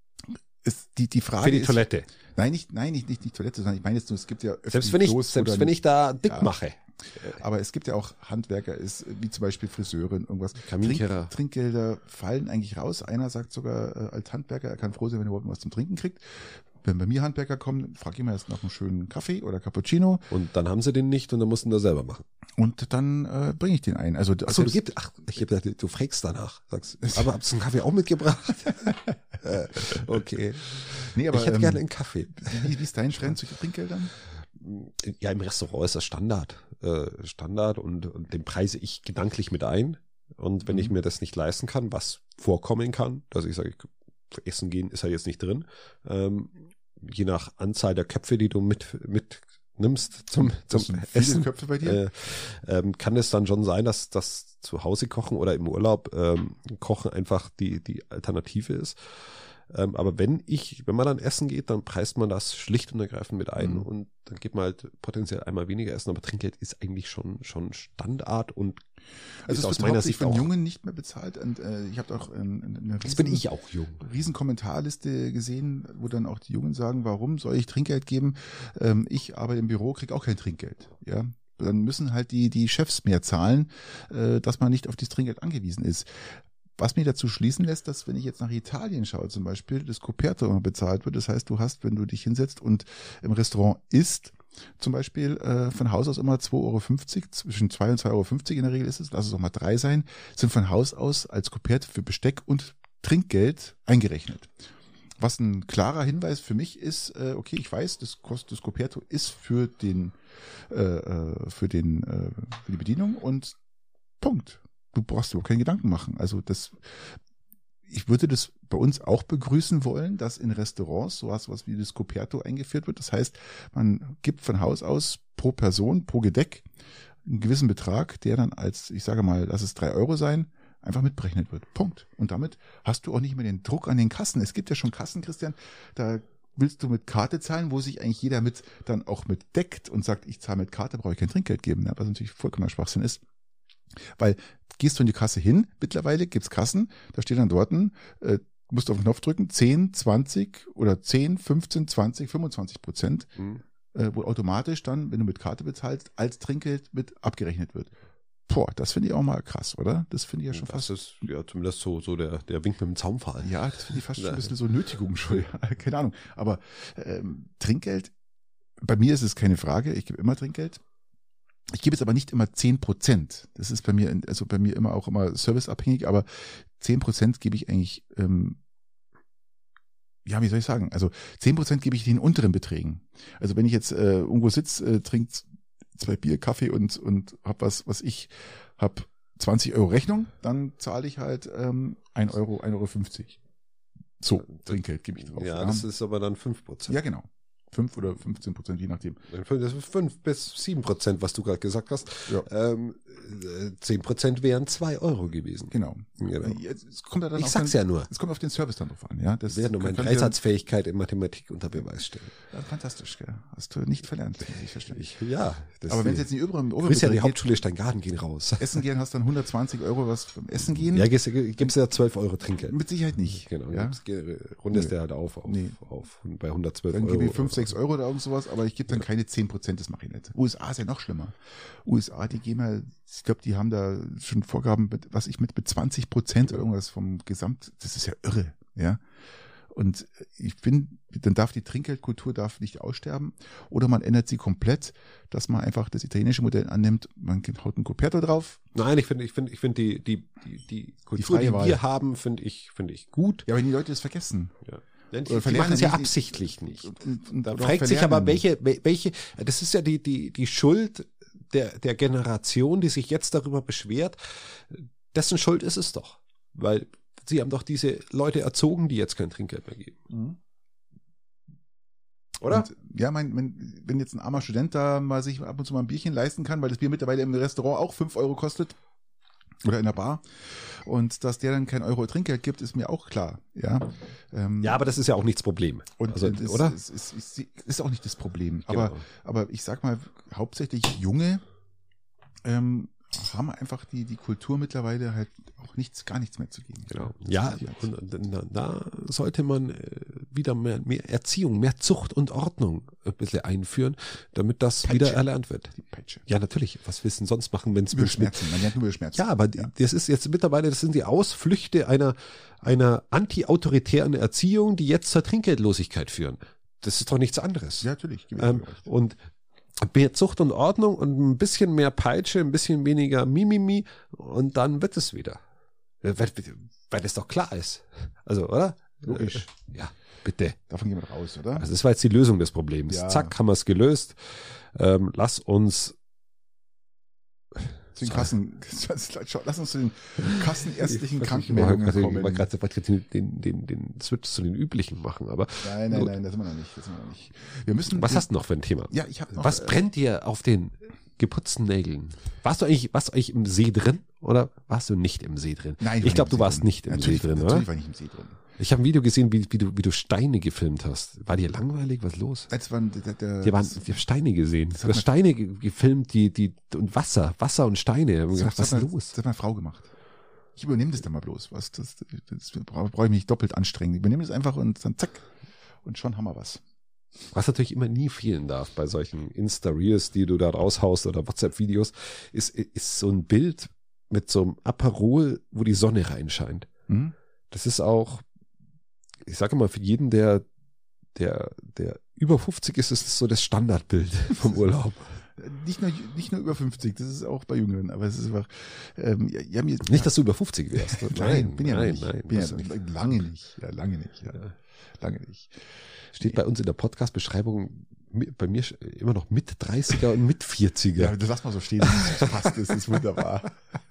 Ist die, die Frage für die ist, Toilette. Nein, nicht, nein, nicht, nicht die Toilette, sondern ich meine jetzt nur, es gibt ja Selbst wenn ich, Klos, wo selbst dann- wenn ich da dick Ja. mache. Aber es gibt ja auch Handwerker, ist, wie zum Beispiel Friseurin, irgendwas. Kaminkehrer. Trink, Trinkgelder fallen eigentlich raus. Einer sagt sogar äh, als Handwerker, er kann froh sein, wenn er überhaupt was zum Trinken kriegt. Wenn bei mir Handwerker kommen, frage ich immer erst nach einem schönen Kaffee oder Cappuccino Und dann haben sie den nicht und dann mussten das selber machen. und dann äh, bringe ich den ein. Also Achso, du selbst- gibst, ach, ich hab gedacht, du fragst danach. Sagst, aber hab's einen Kaffee auch mitgebracht? Äh, okay. nee, aber ich hätte ähm, gerne einen Kaffee. wie, wie ist dein Trend zu Trinkgeldern? Ja, im Restaurant ist das Standard. Äh, Standard und, und den preise ich gedanklich mit ein. Und wenn Mhm. ich mir das nicht leisten kann, was vorkommen kann, dass ich sage, ich, essen gehen ist ja jetzt nicht drin, ähm, je nach Anzahl der Köpfe, die du mit, mitnimmst zum, zum Das sind viele Essen, Köpfe bei dir? äh, ähm, kann es dann schon sein, dass das zu Hause kochen oder im Urlaub ähm, kochen einfach die, die Alternative ist. Ähm, aber wenn ich, wenn man dann essen geht, dann preist man das schlicht und ergreifend mit ein Mhm. und dann geht man halt potenziell einmal weniger essen, aber Trinkgeld ist eigentlich schon, schon Standard und Also ist es aus wird meiner hauptsächlich Sicht von auch, Jungen nicht mehr bezahlt und äh, ich habe auch ähm, eine jetzt bin riesen- ich auch jung. riesen Kommentarliste gesehen, wo dann auch die Jungen sagen, warum soll ich Trinkgeld geben? Ähm, ich arbeite im Büro, kriege auch kein Trinkgeld. Ja, dann müssen halt die die Chefs mehr zahlen, äh, dass man nicht auf das Trinkgeld angewiesen ist. Was mir dazu schließen lässt, dass wenn ich jetzt nach Italien schaue zum Beispiel, das Coperto immer bezahlt wird. Das heißt, du hast, wenn du dich hinsetzt und im Restaurant isst, zum Beispiel äh, von Haus aus immer zwei Euro fünfzig, zwischen zwei und zwei Euro fünfzig in der Regel ist es, lass es auch mal drei sein, sind von Haus aus als Coperto für Besteck und Trinkgeld eingerechnet. Was ein klarer Hinweis für mich ist, äh, okay, ich weiß, das kostet das Coperto ist für den äh, äh, für den äh, für die Bedienung und Punkt. Du brauchst dir keine Gedanken machen. Also das, ich würde das bei uns auch begrüßen wollen, dass in Restaurants sowas was wie das Coperto eingeführt wird. Das heißt, man gibt von Haus aus pro Person, pro Gedeck einen gewissen Betrag, der dann als, ich sage mal, lass es drei Euro sein, einfach mitberechnet wird. Punkt. Und damit hast du auch nicht mehr den Druck an den Kassen. Es gibt ja schon Kassen, Christian, da willst du mit Karte zahlen, wo sich eigentlich jeder mit dann auch mit deckt und sagt, ich zahle mit Karte, brauche ich kein Trinkgeld geben, ne? Was natürlich vollkommener Schwachsinn ist. Weil gehst du in die Kasse hin, mittlerweile gibt's Kassen, da steht dann dort, äh, musst du auf den Knopf drücken, zehn, zwanzig oder zehn, fünfzehn, zwanzig, fünfundzwanzig Prozent, Mhm. äh, wo automatisch dann, wenn du mit Karte bezahlst, als Trinkgeld mit abgerechnet wird. Boah, das finde ich auch mal krass, oder? Das finde ich ja schon Das fast. ist ja zumindest so, so der, der Wink mit dem Zaunpfahl. Ja, das finde ich fast schon ein bisschen so Nötigung schon. Ja, keine Ahnung. Aber ähm, Trinkgeld, bei mir ist es keine Frage. Ich gebe immer Trinkgeld. Ich gebe jetzt aber nicht immer zehn Prozent. Das ist bei mir, in- also bei mir immer auch immer serviceabhängig, aber zehn Prozent gebe ich eigentlich, ähm, ja, wie soll ich sagen? Also zehn Prozent gebe ich den unteren Beträgen. Also wenn ich jetzt äh, irgendwo sitze, äh, trinke zwei Bier, Kaffee und, und hab was, was ich hab zwanzig Euro Rechnung, dann zahle ich halt ähm, ein Euro, ein Euro fünfzig. So, Trinkgeld gebe ich drauf. Ja, das ist aber dann fünf Prozent. Ja, genau. fünf oder fünfzehn Prozent, je nachdem. Das ist fünf bis sieben Prozent, was du gerade gesagt hast. Ja. Ähm, zehn Prozent wären zwei Euro gewesen. Genau. Genau. Es kommt ja dann Ich auf sag's den, ja nur. Es kommt auf den Service dann drauf an, ja. Das Ich werde nur meine kann- kann Dreisatzfähigkeit in Mathematik unter Beweis stellen. Ja, fantastisch, gell. Hast du nicht verlernt, muss ich verstehen. Ich, ja. Das Aber wenn es jetzt in die oberen, oberen Grüß ja die Beträge geht, Hauptschule Steingarten gehen raus. Essen gehen, hast dann hundertzwanzig Euro was vom Essen gehen? Ja, gibst, gibst ja zwölf Euro Trinkgeld. Mit Sicherheit nicht. Genau. Ja? Gibst, rundest der halt auf, auf, Nee. auf bei hundertzwölf Dann Euro. gebe ich fünf, sechs Euro oder irgend sowas, aber ich gebe dann keine zehn Prozent, das mache ich nicht. U S A ist ja noch schlimmer. U S A, die geben ja, ich glaube, die haben da schon Vorgaben, mit, was ich mit, mit zwanzig Prozent irgendwas vom Gesamt, das ist ja irre, ja. Und ich bin, dann darf die Trinkgeldkultur darf nicht aussterben oder man ändert sie komplett, dass man einfach das italienische Modell annimmt, man haut einen Coperto drauf. Nein, ich finde, ich finde, ich finde die, die, die, die Kultur, freie die, Wahl. wir haben, finde ich, finde ich gut. Ja, wenn die Leute das vergessen. Ja. Die, Oder die verlernen machen es ja die- absichtlich nicht. Und, und, und Da oder fragt sich verlernen. aber, welche, welche, das ist ja die, die, die Schuld der, der Generation, die sich jetzt darüber beschwert. Dessen Schuld ist es doch. Weil sie haben doch diese Leute erzogen, die jetzt kein Trinkgeld mehr geben. Mhm. Oder? Und, ja, mein, mein, wenn jetzt ein armer Student da mal sich ab und zu mal ein Bierchen leisten kann, weil das Bier mittlerweile im Restaurant auch fünf Euro kostet oder in der Bar und dass der dann kein Euro Trinkgeld gibt, ist mir auch klar. Ja, ähm, Ja, aber das ist ja auch nichts Problem. und also, das oder? Ist, ist, ist, ist auch nicht das Problem. Aber, Genau. aber ich sag mal, hauptsächlich Junge ähm, haben einfach die, die Kultur mittlerweile halt auch nichts, gar nichts mehr zu geben. Genau. Ja, und, und da, da sollte man äh, wieder mehr, mehr Erziehung, mehr Zucht und Ordnung ein bisschen einführen, damit das Peitsche. wieder erlernt wird. Die Peitsche. Ja, natürlich. Was willst du denn sonst machen, wenn es Über mit, Schmerzen, man lernt nur über Schmerzen. Ja, aber Ja. das ist jetzt mittlerweile, das sind die Ausflüchte einer, einer anti-autoritären Erziehung, die jetzt zur Trinkgeldlosigkeit führen. Das ist doch nichts anderes. Ja, natürlich. gebe ich ähm, dir recht. und mehr Zucht und Ordnung und ein bisschen mehr Peitsche, ein bisschen weniger Mimimi und dann wird es wieder. Weil, weil das doch klar ist. Also, oder? Logisch. Äh, Ja, bitte. Davon gehen wir raus, oder? Also das war jetzt die Lösung des Problems. Ja. Zack, haben wir es gelöst. Ähm, lass uns Zu den Kassen, lass uns zu den kassenärztlichen Ich Krankenmeldungen wollte kommen. gerade gerade- wollte gerade den, den, den Switch zu den üblichen machen, aber Nein, nein, Gut. nein, das sind wir noch nicht. Das sind wir noch nicht. Wir müssen. was wir, hast du noch für ein Thema? Ja, ich habe noch. Was äh, brennt dir auf den geputzten Nägeln? Warst du eigentlich, warst du eigentlich im See drin oder warst du nicht im See drin? Nein, ich glaube, war du warst nicht im nicht See im See drin. drin, Natürlich, oder? natürlich war ich nicht im See drin. Ich habe ein Video gesehen, wie, wie, du, wie du Steine gefilmt hast. War dir langweilig? Was los? Das waren, der, der, Wir waren, das, wir haben Steine gesehen. das Du hat hast man- Steine ge- gefilmt, die, die, und Wasser, Wasser und Steine. Ich hab mir das, gedacht, das, was hat ist meine- los? das hat meine Frau gemacht. Ich übernehme das dann mal bloß. Was, das, das, das brauche brauch ich mich nicht doppelt anstrengen. Ich übernehme das einfach und dann zack. Und schon haben wir was. Was natürlich immer nie fehlen darf bei solchen Insta-Reels, die du da raushaust oder WhatsApp-Videos, ist, ist so ein Bild mit so einem Aperol, wo die Sonne reinscheint. Hm? Das ist auch, ich sage mal, für jeden, der, der, der über fünfzig ist, ist das so das Standardbild vom Urlaub. Nicht nur, nicht nur über fünfzig, das ist auch bei Jüngeren, aber es ist einfach, ähm, ja, ja, mir, Nicht, dass du über fünfzig wärst. nein, bin ja noch nein, nicht. nein. bin ja Das noch nicht. Lange nicht, ja, lange nicht, ja, Ja. lange nicht. steht bei uns in der Podcast-Beschreibung mi- bei mir sch- immer noch mit dreißiger und mit vierziger. Ja, das lass mal so stehen, das passt, das ist wunderbar.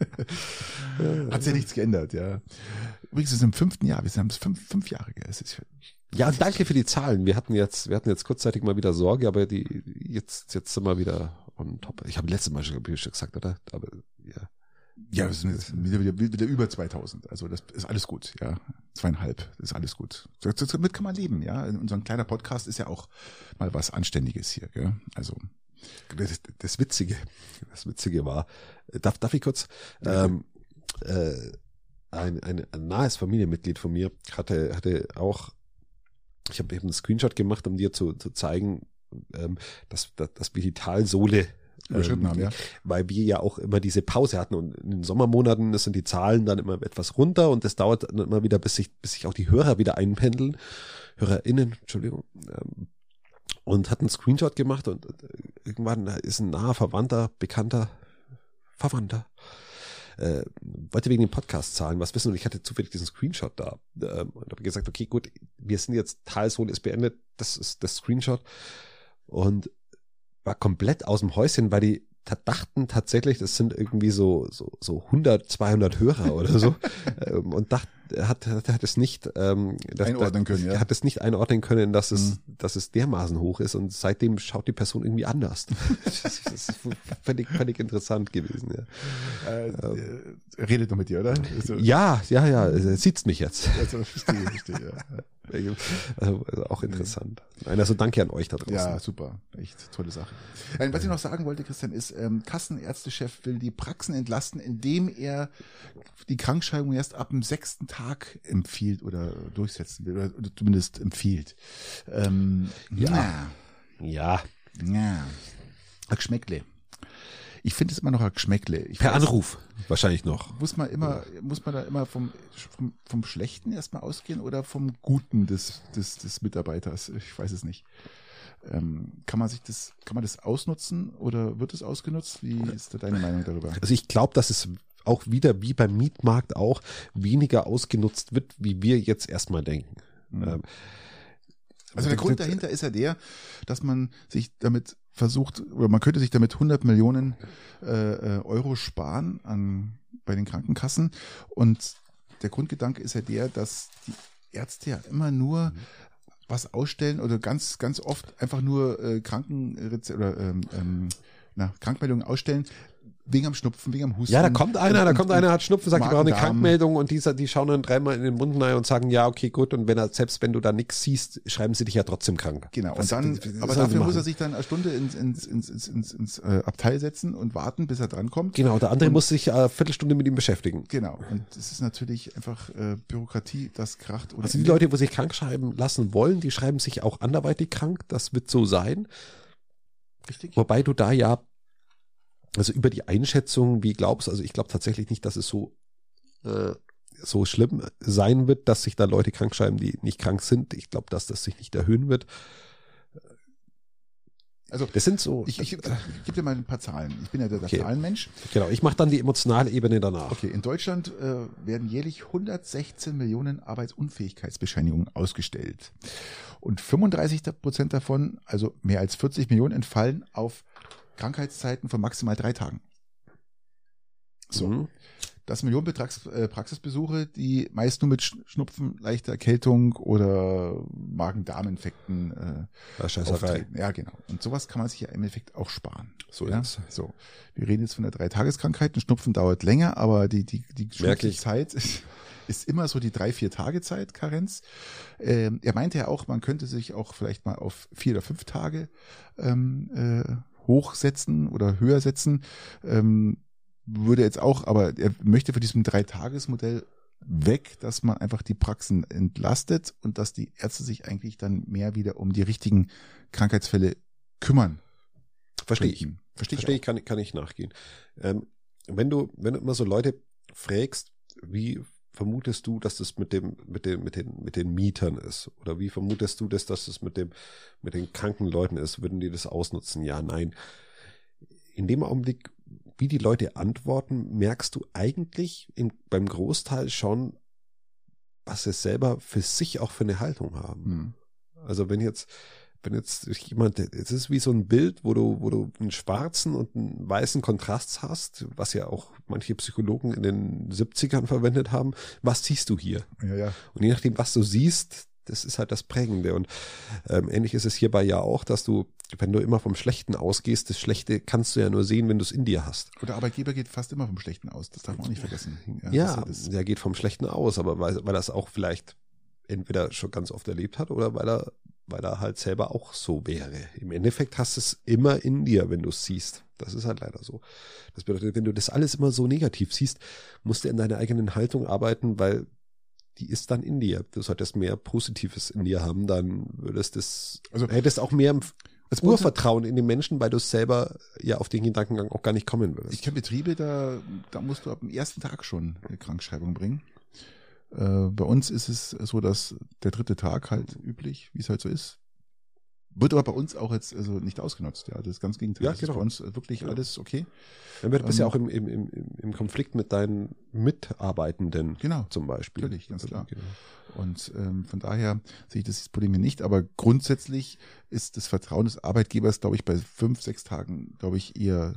Hat sich ja nichts geändert, ja. Übrigens, es ist im fünften Jahr, wir haben es fünf, fünf Jahre, gell? Es ist, Ja, und danke für die Zahlen. Wir hatten jetzt, wir hatten jetzt kurzzeitig mal wieder Sorge, aber die, jetzt, jetzt sind wir wieder on top. Ich habe letztes Mal schon, hab ich schon gesagt, oder? Aber, ja. ja, wir sind jetzt wieder, wieder, wieder über zweitausend, also das ist alles gut, ja. Zweieinhalb, das ist alles gut. Damit kann man leben, ja. Unser kleiner Podcast ist ja auch mal was Anständiges hier, gell? Also. Das, das Witzige, das Witzige war, darf, darf ich kurz, ähm, äh, ein, ein, ein nahes Familienmitglied von mir hatte, hatte auch, ich habe eben einen Screenshot gemacht, um dir zu, zu zeigen, ähm, dass, dass, dass wir die Talsohle überschritten ähm, haben, ja. Weil wir ja auch immer diese Pause hatten und in den Sommermonaten das sind die Zahlen dann immer etwas runter und das dauert dann immer wieder, bis sich, bis sich auch die Hörer wieder einpendeln. HörerInnen, Entschuldigung. Ähm, und hat einen Screenshot gemacht und irgendwann ist ein naher Verwandter, Bekannter, Verwandter, äh, wollte wegen den Podcast-Zahlen was wissen und ich hatte zufällig diesen Screenshot da ähm, und habe gesagt, okay, gut, wir sind jetzt, Talsohle ist beendet, das ist das Screenshot und war komplett aus dem Häuschen, weil die dachten tatsächlich, das sind irgendwie so so so hundert, zweihundert Hörer oder so ähm, und dachte, hat, hat hat es nicht ähm, das, einordnen können, ja. hat es nicht einordnen können, dass es Mhm. dass es dermaßen hoch ist und seitdem schaut die Person irgendwie anders. das, das ist völlig völlig interessant gewesen, ja. Äh, ähm. Redet noch mit dir, oder? Also, Ja, ja, ja, er sieht's mich jetzt. Also, verstehe, verstehe, ja. Also, also auch interessant. Nein, also danke an euch da draußen. Ja, super. Echt tolle Sache. Nein, was ich noch sagen wollte, Christian, ist, ähm, Kassenärztechef will die Praxen entlasten, indem er die Krankschreibung erst ab dem sechsten Tag empfiehlt oder durchsetzen will, oder, oder zumindest empfiehlt. Ähm, Ja. Ja. Ja. Ein Geschmäckle. Ich finde es immer noch ein Geschmäckle. Ich Per weiß, Anruf wahrscheinlich noch. Muss man immer, muss man da immer vom, vom, vom Schlechten erstmal ausgehen oder vom Guten des, des, des Mitarbeiters? Ich weiß es nicht. Ähm, kann man sich das, kann man das ausnutzen oder wird es ausgenutzt? Wie ist da deine Meinung darüber? Also ich glaube, dass es auch wieder wie beim Mietmarkt auch weniger ausgenutzt wird, wie wir jetzt erstmal denken. Mhm. Ähm, Also der Grund dahinter ist ja der, dass man sich damit versucht, oder man könnte sich damit hundert Millionen äh, Euro sparen an, bei den Krankenkassen. Und der Grundgedanke ist ja der, dass die Ärzte ja immer nur was ausstellen oder ganz, ganz oft einfach nur äh, Krankenrezepte oder ähm, ähm, na, Krankmeldungen ausstellen, wegen am Schnupfen, wegen am Husten. Ja, da kommt einer, da und, kommt und, einer, hat Schnupfen, sagt, ich brauche eine Magen-Darm. Krankmeldung und die, die schauen dann dreimal in den Mund rein und sagen, ja, okay, gut, und wenn er, selbst wenn du da nichts siehst, schreiben sie dich ja trotzdem krank. Genau, Das- und dann, das- das aber sollen sie dafür muss machen. er sich dann eine Stunde ins, ins, ins, ins, ins, ins äh, Abteil setzen und warten, bis er drankommt. Genau, der andere Und- muss sich eine Viertelstunde mit ihm beschäftigen. Genau, und es ist natürlich einfach äh, Bürokratie, das kracht. Oder Also die Leute, wo sich krank schreiben lassen wollen, die schreiben sich auch anderweitig krank, das wird so sein. richtig? Wobei du da ja, also über die Einschätzung, wie glaubst, also ich glaube tatsächlich nicht, dass es so, äh, so schlimm sein wird, dass sich da Leute krank schreiben, die nicht krank sind. Ich glaube, dass das sich nicht erhöhen wird. Also Das sind so, ich, ich, ich gebe dir mal ein paar Zahlen. Ich bin ja der, der Okay. Zahlenmensch. genau, ich mache dann die emotionale Ebene danach. Okay, in Deutschland äh, werden jährlich hundertsechzehn Millionen Arbeitsunfähigkeitsbescheinigungen ausgestellt. Und fünfunddreißig Prozent davon, also mehr als vierzig Millionen, entfallen auf Krankheitszeiten von maximal drei Tagen. So. Mhm. Das Millionenbetrags äh, Praxisbesuche, die meist nur mit Sch- Schnupfen, leichter Erkältung oder Magen-Darm-Infekten äh, Ja, Scheißerei. auftreten. Ja, genau. Und sowas kann man sich ja im Endeffekt auch sparen. So ja? ist es. So. Wir reden jetzt von der Dreitageskrankheit. Ein Schnupfen dauert länger, aber die, die, die Merke ich. Zeit ist, ist immer so die drei, vier Tage Zeit, Karenz. Ähm, er meinte ja auch, man könnte sich auch vielleicht mal auf vier oder fünf Tage ähm, äh, hochsetzen oder höher setzen. Ähm, würde jetzt auch, aber er möchte von diesem Dreitagesmodell weg, dass man einfach die Praxen entlastet und dass die Ärzte sich eigentlich dann mehr wieder um die richtigen Krankheitsfälle kümmern. Verstehe ich. könnten. Verstehe ich. Verstehe ich, kann, kann ich nachgehen. Ähm, wenn du, wenn du immer so Leute fragst, wie vermutest du, dass das mit dem, mit den, mit den, mit den Mietern ist? Oder wie vermutest du das, dass das mit dem, mit den kranken Leuten ist? Würden die das ausnutzen? Ja, nein. In dem Augenblick, wie die Leute antworten, merkst du eigentlich in, beim Großteil schon, was sie selber für sich auch für eine Haltung haben. Hm. Also wenn jetzt, wenn jetzt jemand, es ist wie so ein Bild, wo du, wo du einen schwarzen und einen weißen Kontrast hast, was ja auch manche Psychologen in den siebzigern verwendet haben. Was siehst du hier? Ja, ja. Und je nachdem, was du siehst, das ist halt das Prägende. Und ähm, ähnlich ist es hierbei ja auch, dass du, wenn du immer vom Schlechten ausgehst, das Schlechte kannst du ja nur sehen, wenn du es in dir hast. Oder Arbeitgeber geht fast immer vom Schlechten aus. Das darf man auch nicht vergessen. Ja, das ist- der geht vom Schlechten aus, aber weil, weil er es auch vielleicht entweder schon ganz oft erlebt hat oder weil er, weil er halt selber auch so wäre. Im Endeffekt hast du es immer in dir, wenn du es siehst. Das ist halt leider so. Das bedeutet, wenn du das alles immer so negativ siehst, musst du in deiner eigenen Haltung arbeiten, weil die ist dann in dir. Du solltest mehr Positives in dir haben, dann würdest das, Also- hättest auch mehr Das Urvertrauen in den Menschen, weil du selber ja auf den Gedankengang auch gar nicht kommen würdest. Ich kenne Betriebe, da, da musst du ab dem ersten Tag schon eine Krankschreibung bringen. Äh, bei uns ist es so, dass der dritte Tag halt üblich, wie es halt so ist. Wird aber bei uns auch jetzt also nicht ausgenutzt. Ja, das ist ganz Gegenteil. Ja, das genau. ist bei uns wirklich Genau. alles okay. Ja, du bist ähm, ja auch im, im, im, im Konflikt mit deinen Mitarbeitenden Genau. zum Beispiel. Natürlich, ganz klar. Genau. Und ähm, von daher sehe ich das Problem hier nicht. Aber grundsätzlich ist das Vertrauen des Arbeitgebers, glaube ich, bei fünf, sechs Tagen, glaube ich, eher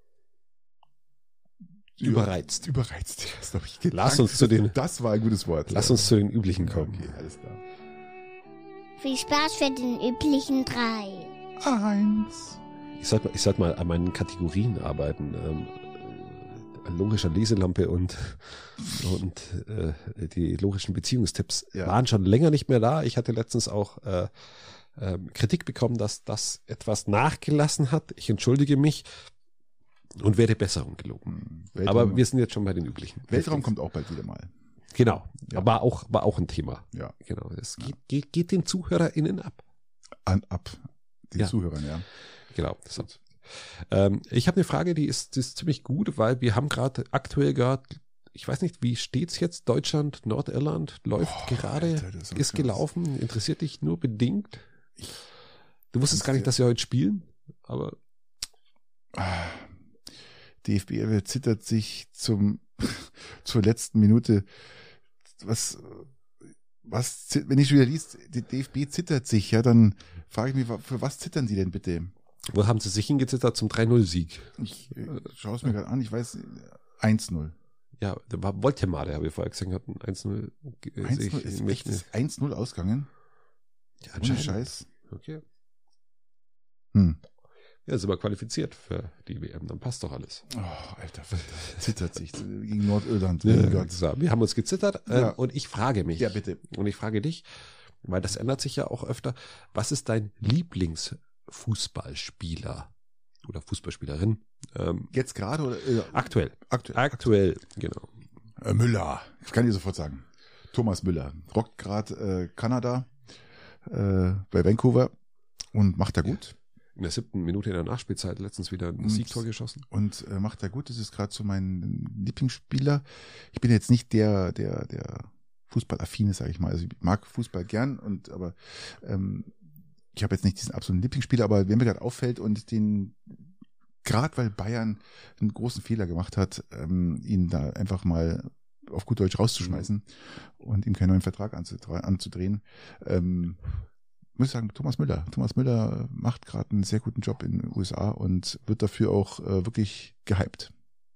Überreizt. Ja, überreizt. Das, glaube ich, Lass uns zu den, das war ein gutes Wort. lass uns zu den üblichen kommen. Okay, alles klar. Viel Spaß für den üblichen drei. Eins. Ich sollte ich sollte mal an meinen Kategorien arbeiten. Ähm, äh, logischer Leselampe und, und äh, die logischen Beziehungstipps Ja. waren schon länger nicht mehr da. Ich hatte letztens auch äh, äh, Kritik bekommen, dass das etwas nachgelassen hat. Ich entschuldige mich und werde Besserung geloben. Weltraum, Aber wir sind jetzt schon bei den üblichen. Weltraum kommt auch bald wieder mal. Genau, Ja. war auch war auch ein Thema. Ja. Genau, es Ja. geht, geht, geht den ZuhörerInnen ab. An, ab den Ja. Zuhörern, ja. Genau. So. Ähm, ich habe eine Frage, die ist, die ist ziemlich gut, weil wir haben gerade aktuell gerade, ich weiß nicht, wie steht's jetzt? Deutschland, Nordirland läuft Oh, gerade, Alter, das ist krass. gelaufen, interessiert dich nur bedingt. Ich- Du wusstest Kannst gar nicht, du- dass sie heute spielen, aber Ah, D F B zittert sich zum zur letzten Minute. Was, was, zi- wenn ich schon wieder liest, die D F B zittert sich, ja, dann frage ich mich, wa- für was zittern sie denn bitte? wo haben sie sich hingezittert zum drei null Sieg? Ich äh, schaue es mir gerade an, ich weiß, eins null. Ja, da war Voltemade, habe ich vorher gesagt, hatten eins null. äh, eins sehe null ich ist im echt Gedächtnis. das eins null ausgegangen? Ja, Ohne anscheinend. Scheiß. Okay. Hm. Ja, sind wir qualifiziert für die W M, dann passt doch alles. Oh, Alter, zittert sich gegen Nordirland. Ja, Oh Gott. so, wir haben uns gezittert äh, Ja. und ich frage mich, Ja, bitte. und ich frage dich, weil das ändert sich ja auch öfter, was ist dein Lieblingsfußballspieler oder Fußballspielerin? Ähm, Jetzt gerade oder äh, aktuell. aktuell? Aktuell, genau. Äh, Müller, das kann ich sofort sagen. Thomas Müller rockt gerade äh, Kanada äh, bei Vancouver und macht da gut. In der siebten Minute in der Nachspielzeit letztens wieder ein Und- Siegtor geschossen. Und äh, macht da gut. Das ist gerade so mein Lieblingsspieler. Ich bin jetzt nicht der, der, der Fußballaffine, sage ich mal. Also ich mag Fußball gern, und aber ähm, ich habe jetzt nicht diesen absoluten Lieblingsspieler, aber wer mir gerade auffällt und den, gerade weil Bayern einen großen Fehler gemacht hat, ähm, ihn da einfach mal auf gut Deutsch rauszuschmeißen und ihm keinen neuen Vertrag anzudre- anzudrehen, ähm, muss ich sagen, Thomas Müller. Thomas Müller macht gerade einen sehr guten Job in den U S A und wird dafür auch äh, wirklich gehypt.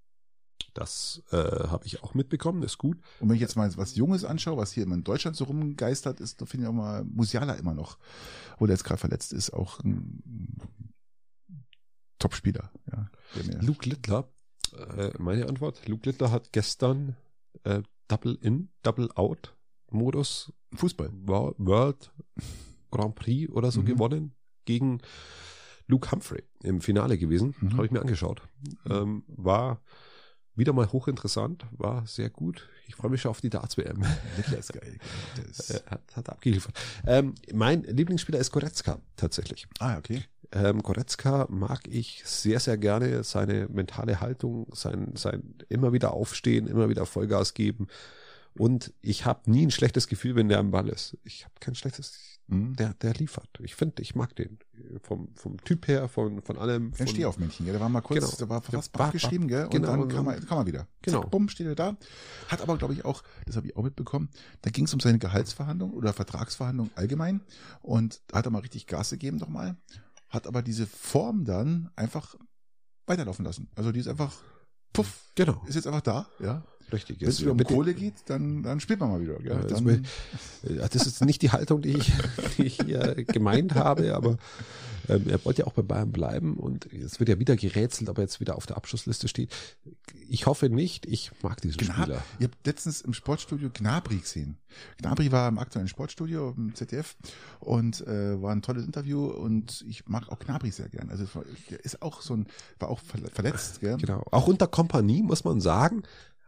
Das äh, habe ich auch mitbekommen, ist gut. Und wenn ich jetzt mal was Junges anschaue, was hier immer in Deutschland so rumgeistert, ist, da finde ich auch mal Musiala immer noch, wo der jetzt gerade verletzt ist, auch ein Top-Spieler. Ja, der mir- Luke Littler, äh, meine Antwort, Luke Littler hat gestern äh, Double-In, Double-Out-Modus Fußball. Wo- World Grand Prix oder so Mhm. gewonnen gegen Luke Humphrey im Finale gewesen. Mhm. Habe ich mir angeschaut. Ähm, war wieder mal hochinteressant, war sehr gut. Ich freue mich schon auf die Darts-W M. Littler ist geil. Der ist, Äh, hat, hat abgeliefert. Ähm, mein Lieblingsspieler ist Goretzka, tatsächlich. ah, okay. Ähm, Goretzka mag ich sehr, sehr gerne. Seine mentale Haltung, sein, sein immer wieder aufstehen, immer wieder Vollgas geben. Und ich habe nie ein schlechtes Gefühl, wenn der am Ball ist. Ich habe kein schlechtes, Mhm. der, der liefert. Ich finde, ich mag den. Vom, vom Typ her, von, von allem. Ein Von, Stehaufmännchen, ja, der war mal kurz, Genau. der war fast Der war- abgeschrieben, gell? Und genau, dann und kam dann- er, kam er wieder. Genau. Zack, bumm, steht er da. Hat aber, glaube ich, auch, das habe ich auch mitbekommen, da ging es um seine Gehaltsverhandlung oder Vertragsverhandlung allgemein, und da hat er mal richtig Gas gegeben doch mal, hat aber diese Form dann einfach weiterlaufen lassen. Also die ist einfach, puff, Genau, ist jetzt einfach da, ja. richtig. Wenn es wieder um Mit den- Kohle geht, dann, dann spielt man mal wieder, gell? Ja, das dann, will- Ja, das ist nicht die Haltung, die ich, die ich hier gemeint habe, aber ähm, er wollte ja auch bei Bayern bleiben und es wird ja wieder gerätselt, ob er jetzt wieder auf der Abschlussliste steht. Ich hoffe nicht, ich mag diesen Gnab Spieler. Ihr habt letztens im Sportstudio Gnabry gesehen. Gnabry war im aktuellen Sportstudio im Z D F und äh, war ein tolles Interview, und ich mag auch Gnabry sehr gern. Also der ist auch so ein, war auch verle- verletzt, gell? Genau. Auch unter Kompanie muss man sagen,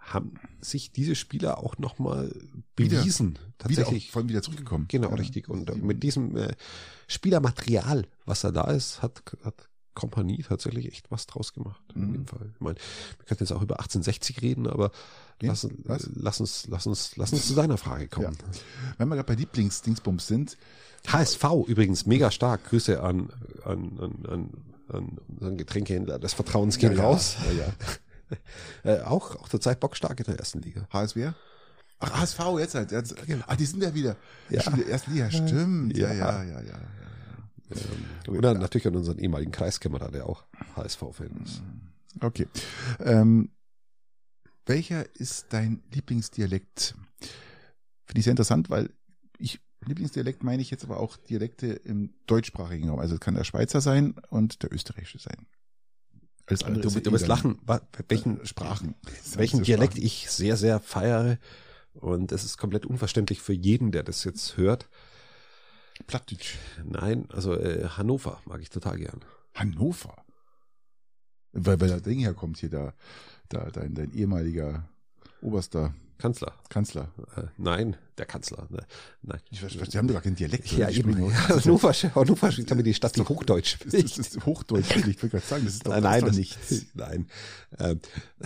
haben sich diese Spieler auch nochmal bewiesen. Wieder, tatsächlich. Wieder auch, vor allem wieder zurückgekommen. Genau, ja. richtig. Und äh, mit diesem äh, Spielermaterial, was da da ist, hat, hat Kompanie tatsächlich echt was draus gemacht. Mhm. In dem Fall. Ich meine, wir könnten jetzt auch über achtzehnhundertsechzig reden, aber Ja, lass, was? lass uns, lass uns, lass uns zu deiner Frage kommen. Ja. Wenn wir gerade bei Lieblingsdingsbums sind, H S V übrigens mega stark. Grüße an, an, an, an, an unseren Getränkehändler des Vertrauens gehen ja, raus. Ja, ja. Äh, auch, auch zurzeit bockstark in der ersten Liga. H S W? Ach, H S V jetzt halt. Jetzt, ach, die sind ja wieder. Ja. Schon wieder erste Liga, stimmt. Ja, Ja. ja, ja, ja. ja, ja. Ähm, oder natürlich an unseren ehemaligen Kreiskämmerer, der auch H S V-Fan ist. Okay. Ähm, welcher ist dein Lieblingsdialekt? Finde ich sehr interessant, weil ich Lieblingsdialekt meine ich jetzt aber auch Dialekte im deutschsprachigen Raum. Also es kann der Schweizer sein und der österreichische sein. Alles andere Du, ist ja du eh wirst dann, lachen, wa- welchen, äh, Sprachen. welchen Das sind Dialekt Sprachen. ich sehr, sehr feiere. Und es ist komplett unverständlich für jeden, der das jetzt hört. Plattdeutsch. Nein, also äh, Hannover mag ich total gern. Hannover. Weil, weil der Ding herkommt hier, da, da dein, dein ehemaliger oberster Kanzler. Kanzler. Äh, nein, der Kanzler. Ne, nein. Ich weiß, die haben doch gar keinen Dialekt. Ja, oder? Die eben. sprechen Ja, nur- Hannover, Hannover steht damit die Stadt, die Hochdeutsch Das ist, das ist Hochdeutsch, ich wollte gerade sagen, das ist doch, Nein, das nein, ist doch das, nichts. nein. Ähm,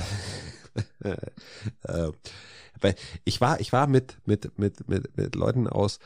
äh, weil ich war, ich war mit, mit, mit, mit, mit Leuten aus,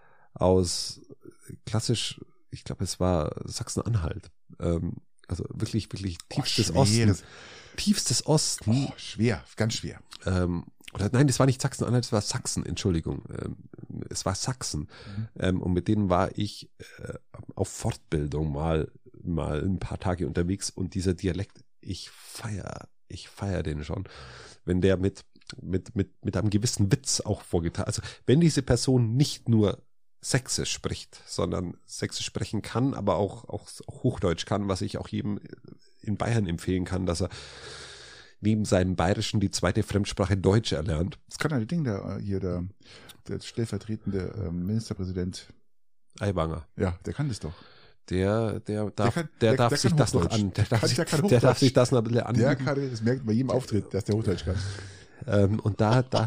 aus klassisch, ich glaube, es war Sachsen-Anhalt. Ähm, also wirklich, wirklich tiefstes Oh, Osten. schweres. Tiefstes Osten. Oh, schwer, ganz schwer. Ähm, oder nein, das war nicht Sachsen-Anhalt, es war Sachsen, Entschuldigung. Ähm, es war Sachsen. Mhm. Ähm, und mit denen war ich äh, auf Fortbildung mal, mal ein paar Tage unterwegs und dieser Dialekt, ich feier, ich feier den schon. Wenn der mit, mit, mit, mit einem gewissen Witz auch vorgetragen, also wenn diese Person nicht nur Sächsisch spricht, sondern Sächsisch sprechen kann, aber auch, auch, auch Hochdeutsch kann, was ich auch jedem in Bayern empfehlen kann, dass er neben seinem Bayerischen die zweite Fremdsprache Deutsch erlernt. Das kann ein Ding, der hier, der, der stellvertretende ähm, Ministerpräsident, Aiwanger. ja, der kann das doch. Der, der darf, kann- der, der- darf der sich kann das noch Hochdeutsch. an, der Der darf, kann- sich, der kann der darf Hochdeutsch. sich das noch ein bisschen Der anbieten. kann, das merkt bei jedem Auftritt, dass der Hochdeutsch kann. Ähm, und da, da,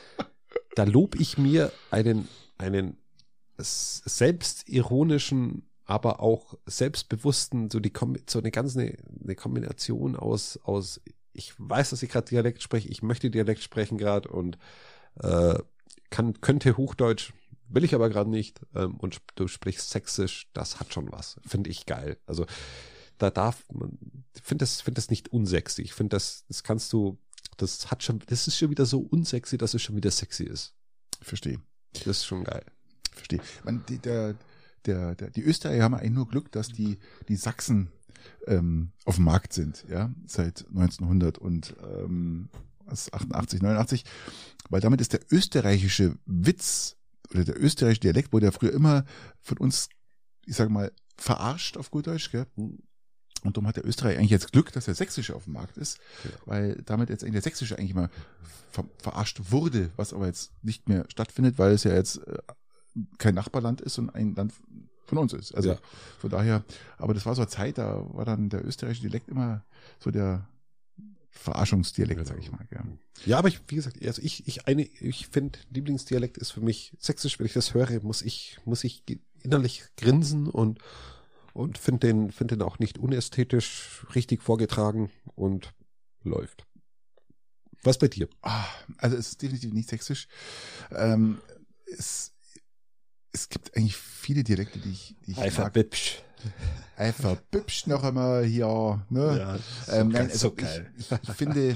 da lob ich mir einen, einen s- selbstironischen, aber auch selbstbewussten, so die, Kom- so eine ganze, eine Kombination aus, aus, ich weiß, dass ich gerade Dialekt spreche, ich möchte Dialekt sprechen gerade und äh, kann, könnte Hochdeutsch, will ich aber gerade nicht, ähm, und sp- du sprichst Sächsisch, das hat schon was, finde ich geil. Also da darf man, ich finde das, finde das nicht unsexy, ich finde das, das kannst du, das hat schon, das ist schon wieder so unsexy, dass es schon wieder sexy ist. Verstehe, Das ist schon geil. verstehe. Man, die, der, der, der, die Österreicher haben eigentlich nur Glück, dass die, die Sachsen ähm, auf dem Markt sind, ja, seit neunzehnhundert und ähm, was, achtundachtzig, neunundachtzig, weil damit ist der österreichische Witz oder der österreichische Dialekt wurde ja früher immer von uns, ich sage mal, verarscht auf gut Deutsch, gell? Und darum hat der Österreich eigentlich jetzt Glück, dass der Sächsische auf dem Markt ist, Ja. weil damit jetzt eigentlich der Sächsische eigentlich immer ver verarscht wurde, was aber jetzt nicht mehr stattfindet, weil es ja jetzt äh, kein Nachbarland ist und ein Land von uns ist. Also Ja. von daher, aber das war so eine Zeit, da war dann der österreichische Dialekt immer so der Verarschungsdialekt, sag ich mal. Ja. Ja, aber ich, wie gesagt, also ich, ich eine, ich finde, Lieblingsdialekt ist für mich Sächsisch. Wenn ich das höre, muss ich, muss ich innerlich grinsen und, und finde den, finde den auch nicht unästhetisch richtig vorgetragen und läuft. Was bei dir? Ah, also es ist definitiv nicht sächsisch. Ähm, es, es gibt eigentlich viele Dialekte, die ich, die ich mag. Bipsch. Einfach bübsch noch einmal hier, ne? Ja, so ähm, geil, nein, also so geil. Ich, ich, ich finde,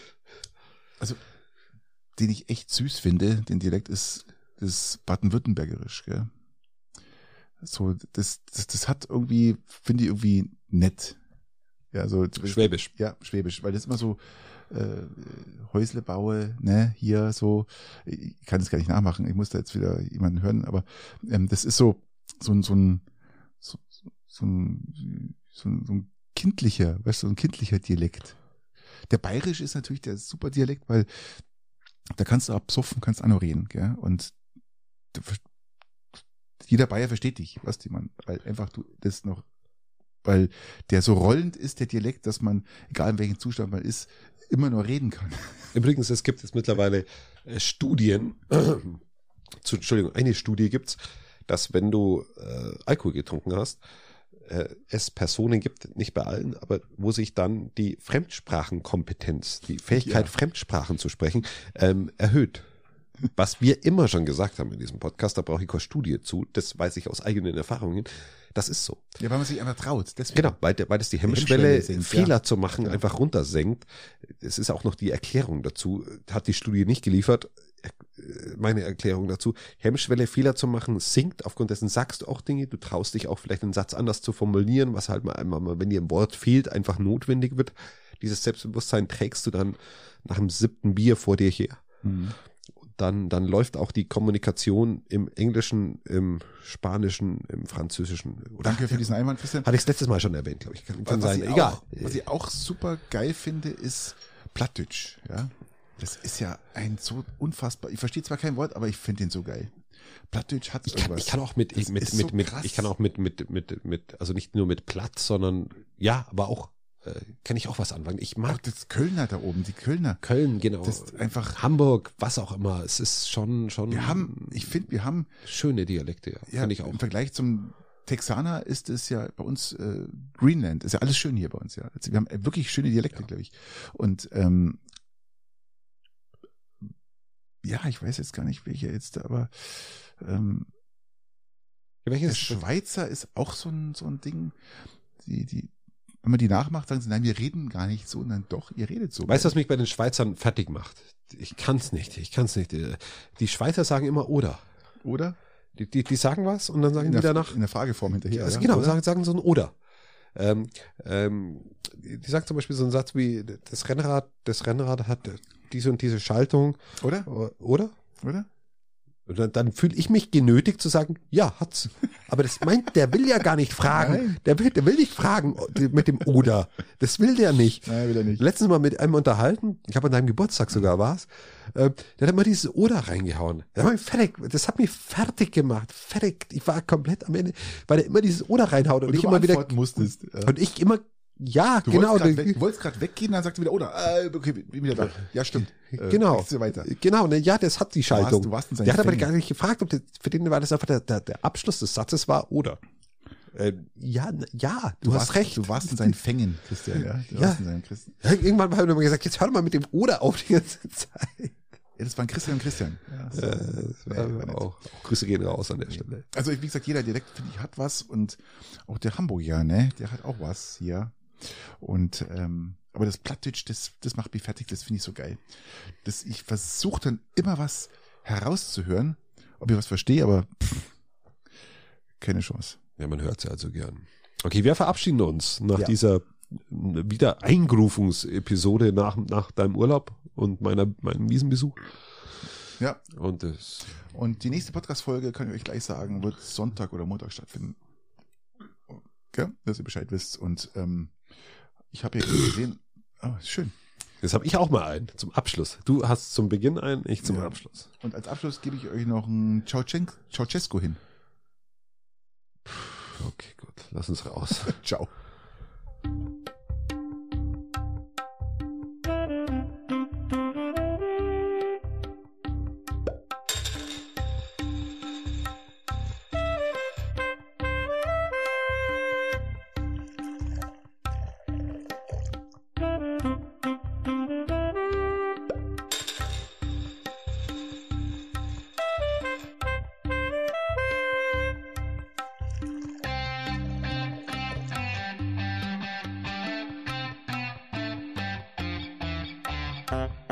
also den ich echt süß finde, den Dialekt ist das Baden-Württembergerisch, gell? So, das, das, das hat irgendwie, finde ich irgendwie nett. Ja, so Schwäbisch. Ja, Schwäbisch, weil das immer so äh, Häusle baue, ne, hier so, ich kann das gar nicht nachmachen, ich muss da jetzt wieder jemanden hören, aber ähm, das ist so so ein so ein so, so, so ein so ein, so ein kindlicher, weißt du, so ein kindlicher Dialekt. Der Bayerisch ist natürlich der super Dialekt, weil da kannst du absoffen, kannst auch noch reden, gell? Und du, jeder Bayer versteht dich, weißt du, man, weil einfach du das noch weil der so rollend ist, der Dialekt, dass man, egal in welchem Zustand man ist, immer nur reden kann. Übrigens, es gibt jetzt mittlerweile äh, Studien, zu, Entschuldigung, eine Studie gibt's, dass wenn du äh, Alkohol getrunken hast, äh, es Personen gibt, nicht bei allen, aber wo sich dann die Fremdsprachenkompetenz, die Fähigkeit, Ja. Fremdsprachen zu sprechen, ähm, erhöht. Was wir immer schon gesagt haben in diesem Podcast, da brauche ich keine Studie zu, das weiß ich aus eigenen Erfahrungen, das ist so. Ja, weil man sich einfach traut. Deswegen. Genau, weil, weil das die Hemmschwelle, Hemmschwelle senkt, Fehler ja. zu machen, Genau. einfach runtersenkt. Es ist auch noch die Erklärung dazu, hat die Studie nicht geliefert, meine Erklärung dazu. Hemmschwelle, Fehler zu machen, sinkt, aufgrund dessen sagst du auch Dinge, du traust dich auch vielleicht einen Satz anders zu formulieren, was halt mal einmal, wenn dir ein Wort fehlt, einfach notwendig wird. Dieses Selbstbewusstsein trägst du dann nach dem siebten Bier vor dir her. Mhm. Dann, dann läuft auch die Kommunikation im Englischen, im Spanischen, im Französischen. Oder Danke für diesen Einwand, Christian. hatte ich das letztes Mal schon erwähnt, glaube ich. Kann, kann was sein. ich Egal. Auch, was ich auch super geil finde, ist Plattdeutsch. Ja? Das ist ja ein so unfassbar, ich verstehe zwar kein Wort, aber ich finde den so geil. Plattdeutsch hat Ich kann, irgendwas. ich kann auch mit, Das mit, ist mit, so mit, krass. ich kann auch mit, mit, mit, mit, also nicht nur mit Platt, sondern, ja, aber auch, äh, kann ich auch was anfangen. Ich Auch mag das Kölner da oben, die Kölner. Köln, genau. Das ist einfach, Hamburg, was auch immer. Es ist schon, schon. wir haben, ich finde, wir haben, schöne Dialekte, ja. ja, Finde ich auch. im Vergleich zum Texaner ist es ja bei uns äh, Greenland, ist ja alles schön hier bei uns, ja. Also wir haben wirklich schöne Dialekte, Ja. glaube ich. Und ähm, ja, ich weiß jetzt gar nicht, welcher jetzt, aber ähm, Ja, der welches? Schweizer ist auch so ein, so ein Ding, die, die, wenn man die nachmacht, sagen sie, nein, wir reden gar nicht so, und dann doch, ihr redet so. Weißt du, was mich bei den Schweizern fertig macht? Ich kann's nicht, ich kann's nicht. Die Schweizer sagen immer oder. Oder? Die, die, die sagen was und dann sagen In die der, danach. in der Frageform hinterher. Also ja, genau, oder? sagen, sagen so ein oder. Ähm, ähm, die die sagt zum Beispiel so einen Satz wie, das Rennrad, das Rennrad hat diese und diese Schaltung, Oder? oder? Oder? Und dann, dann fühle ich mich genötigt zu sagen, ja, hat's. Aber das meint, der will ja gar nicht fragen. Nein. Der will, der will nicht fragen mit dem oder. Das will der nicht. Nein, will er nicht. Letztens mal mit einem unterhalten, ich habe an deinem Geburtstag sogar war's, äh, der hat immer dieses Oder reingehauen. Der hat mich fertig, das hat mich fertig gemacht. Fertig. Ich war komplett am Ende, weil er immer dieses Oder reinhaut und, Und ich du immer wieder, antworten musstest. Ja. und ich immer, ja, Du genau. wolltest grad der- weg- du wolltest gerade weggehen, dann sagt er wieder, oder, äh, okay, bin wieder da. Ja, stimmt. Äh, Genau. machst du weiter. Genau, ne, ja, das hat die Schaltung. du warst in seinen der hat aber Fängen. gar nicht gefragt, ob das, für den war das einfach der, der, der Abschluss des Satzes war oder. Äh, ja, n- ja, du, hast warst, recht. Du warst in seinen Fängen, Christian, ja. Du Ja. warst in seinen Christen. Irgendwann haben wir immer gesagt, jetzt hör doch mal mit dem oder auf die ganze Zeit. Ja, das waren Christian und Christian. Ja, so. Äh, das war Nee, war nett. auch, auch Grüße gehen raus an der Stelle. Also, wie gesagt, jeder Dialekt, finde ich, hat was, und auch der Hamburger, ne, der hat auch was hier. Und, ähm, aber das Plattdeutsch, das, das macht mich fertig, das finde ich so geil. Das, ich versuche dann immer was herauszuhören, ob ich was verstehe, aber pff, keine Chance. Ja, man hört es ja also gern. Okay, wir verabschieden uns nach Ja. dieser Wiedereingrufungsepisode nach, nach deinem Urlaub und meiner, meinem Wiesenbesuch. Ja, Und das, und die nächste Podcast-Folge, kann ich euch gleich sagen, wird Sonntag oder Montag stattfinden. Okay, dass ihr Bescheid wisst. Und ähm, ich habe hier gesehen, oh, ist schön. das habe ich auch mal einen zum Abschluss. Du hast zum Beginn einen, ich zum Ja. Abschluss. Und als Abschluss gebe ich euch noch ein Ceaucen- Ceausescu hin. Okay, gut, lass uns raus. Ciao. Thank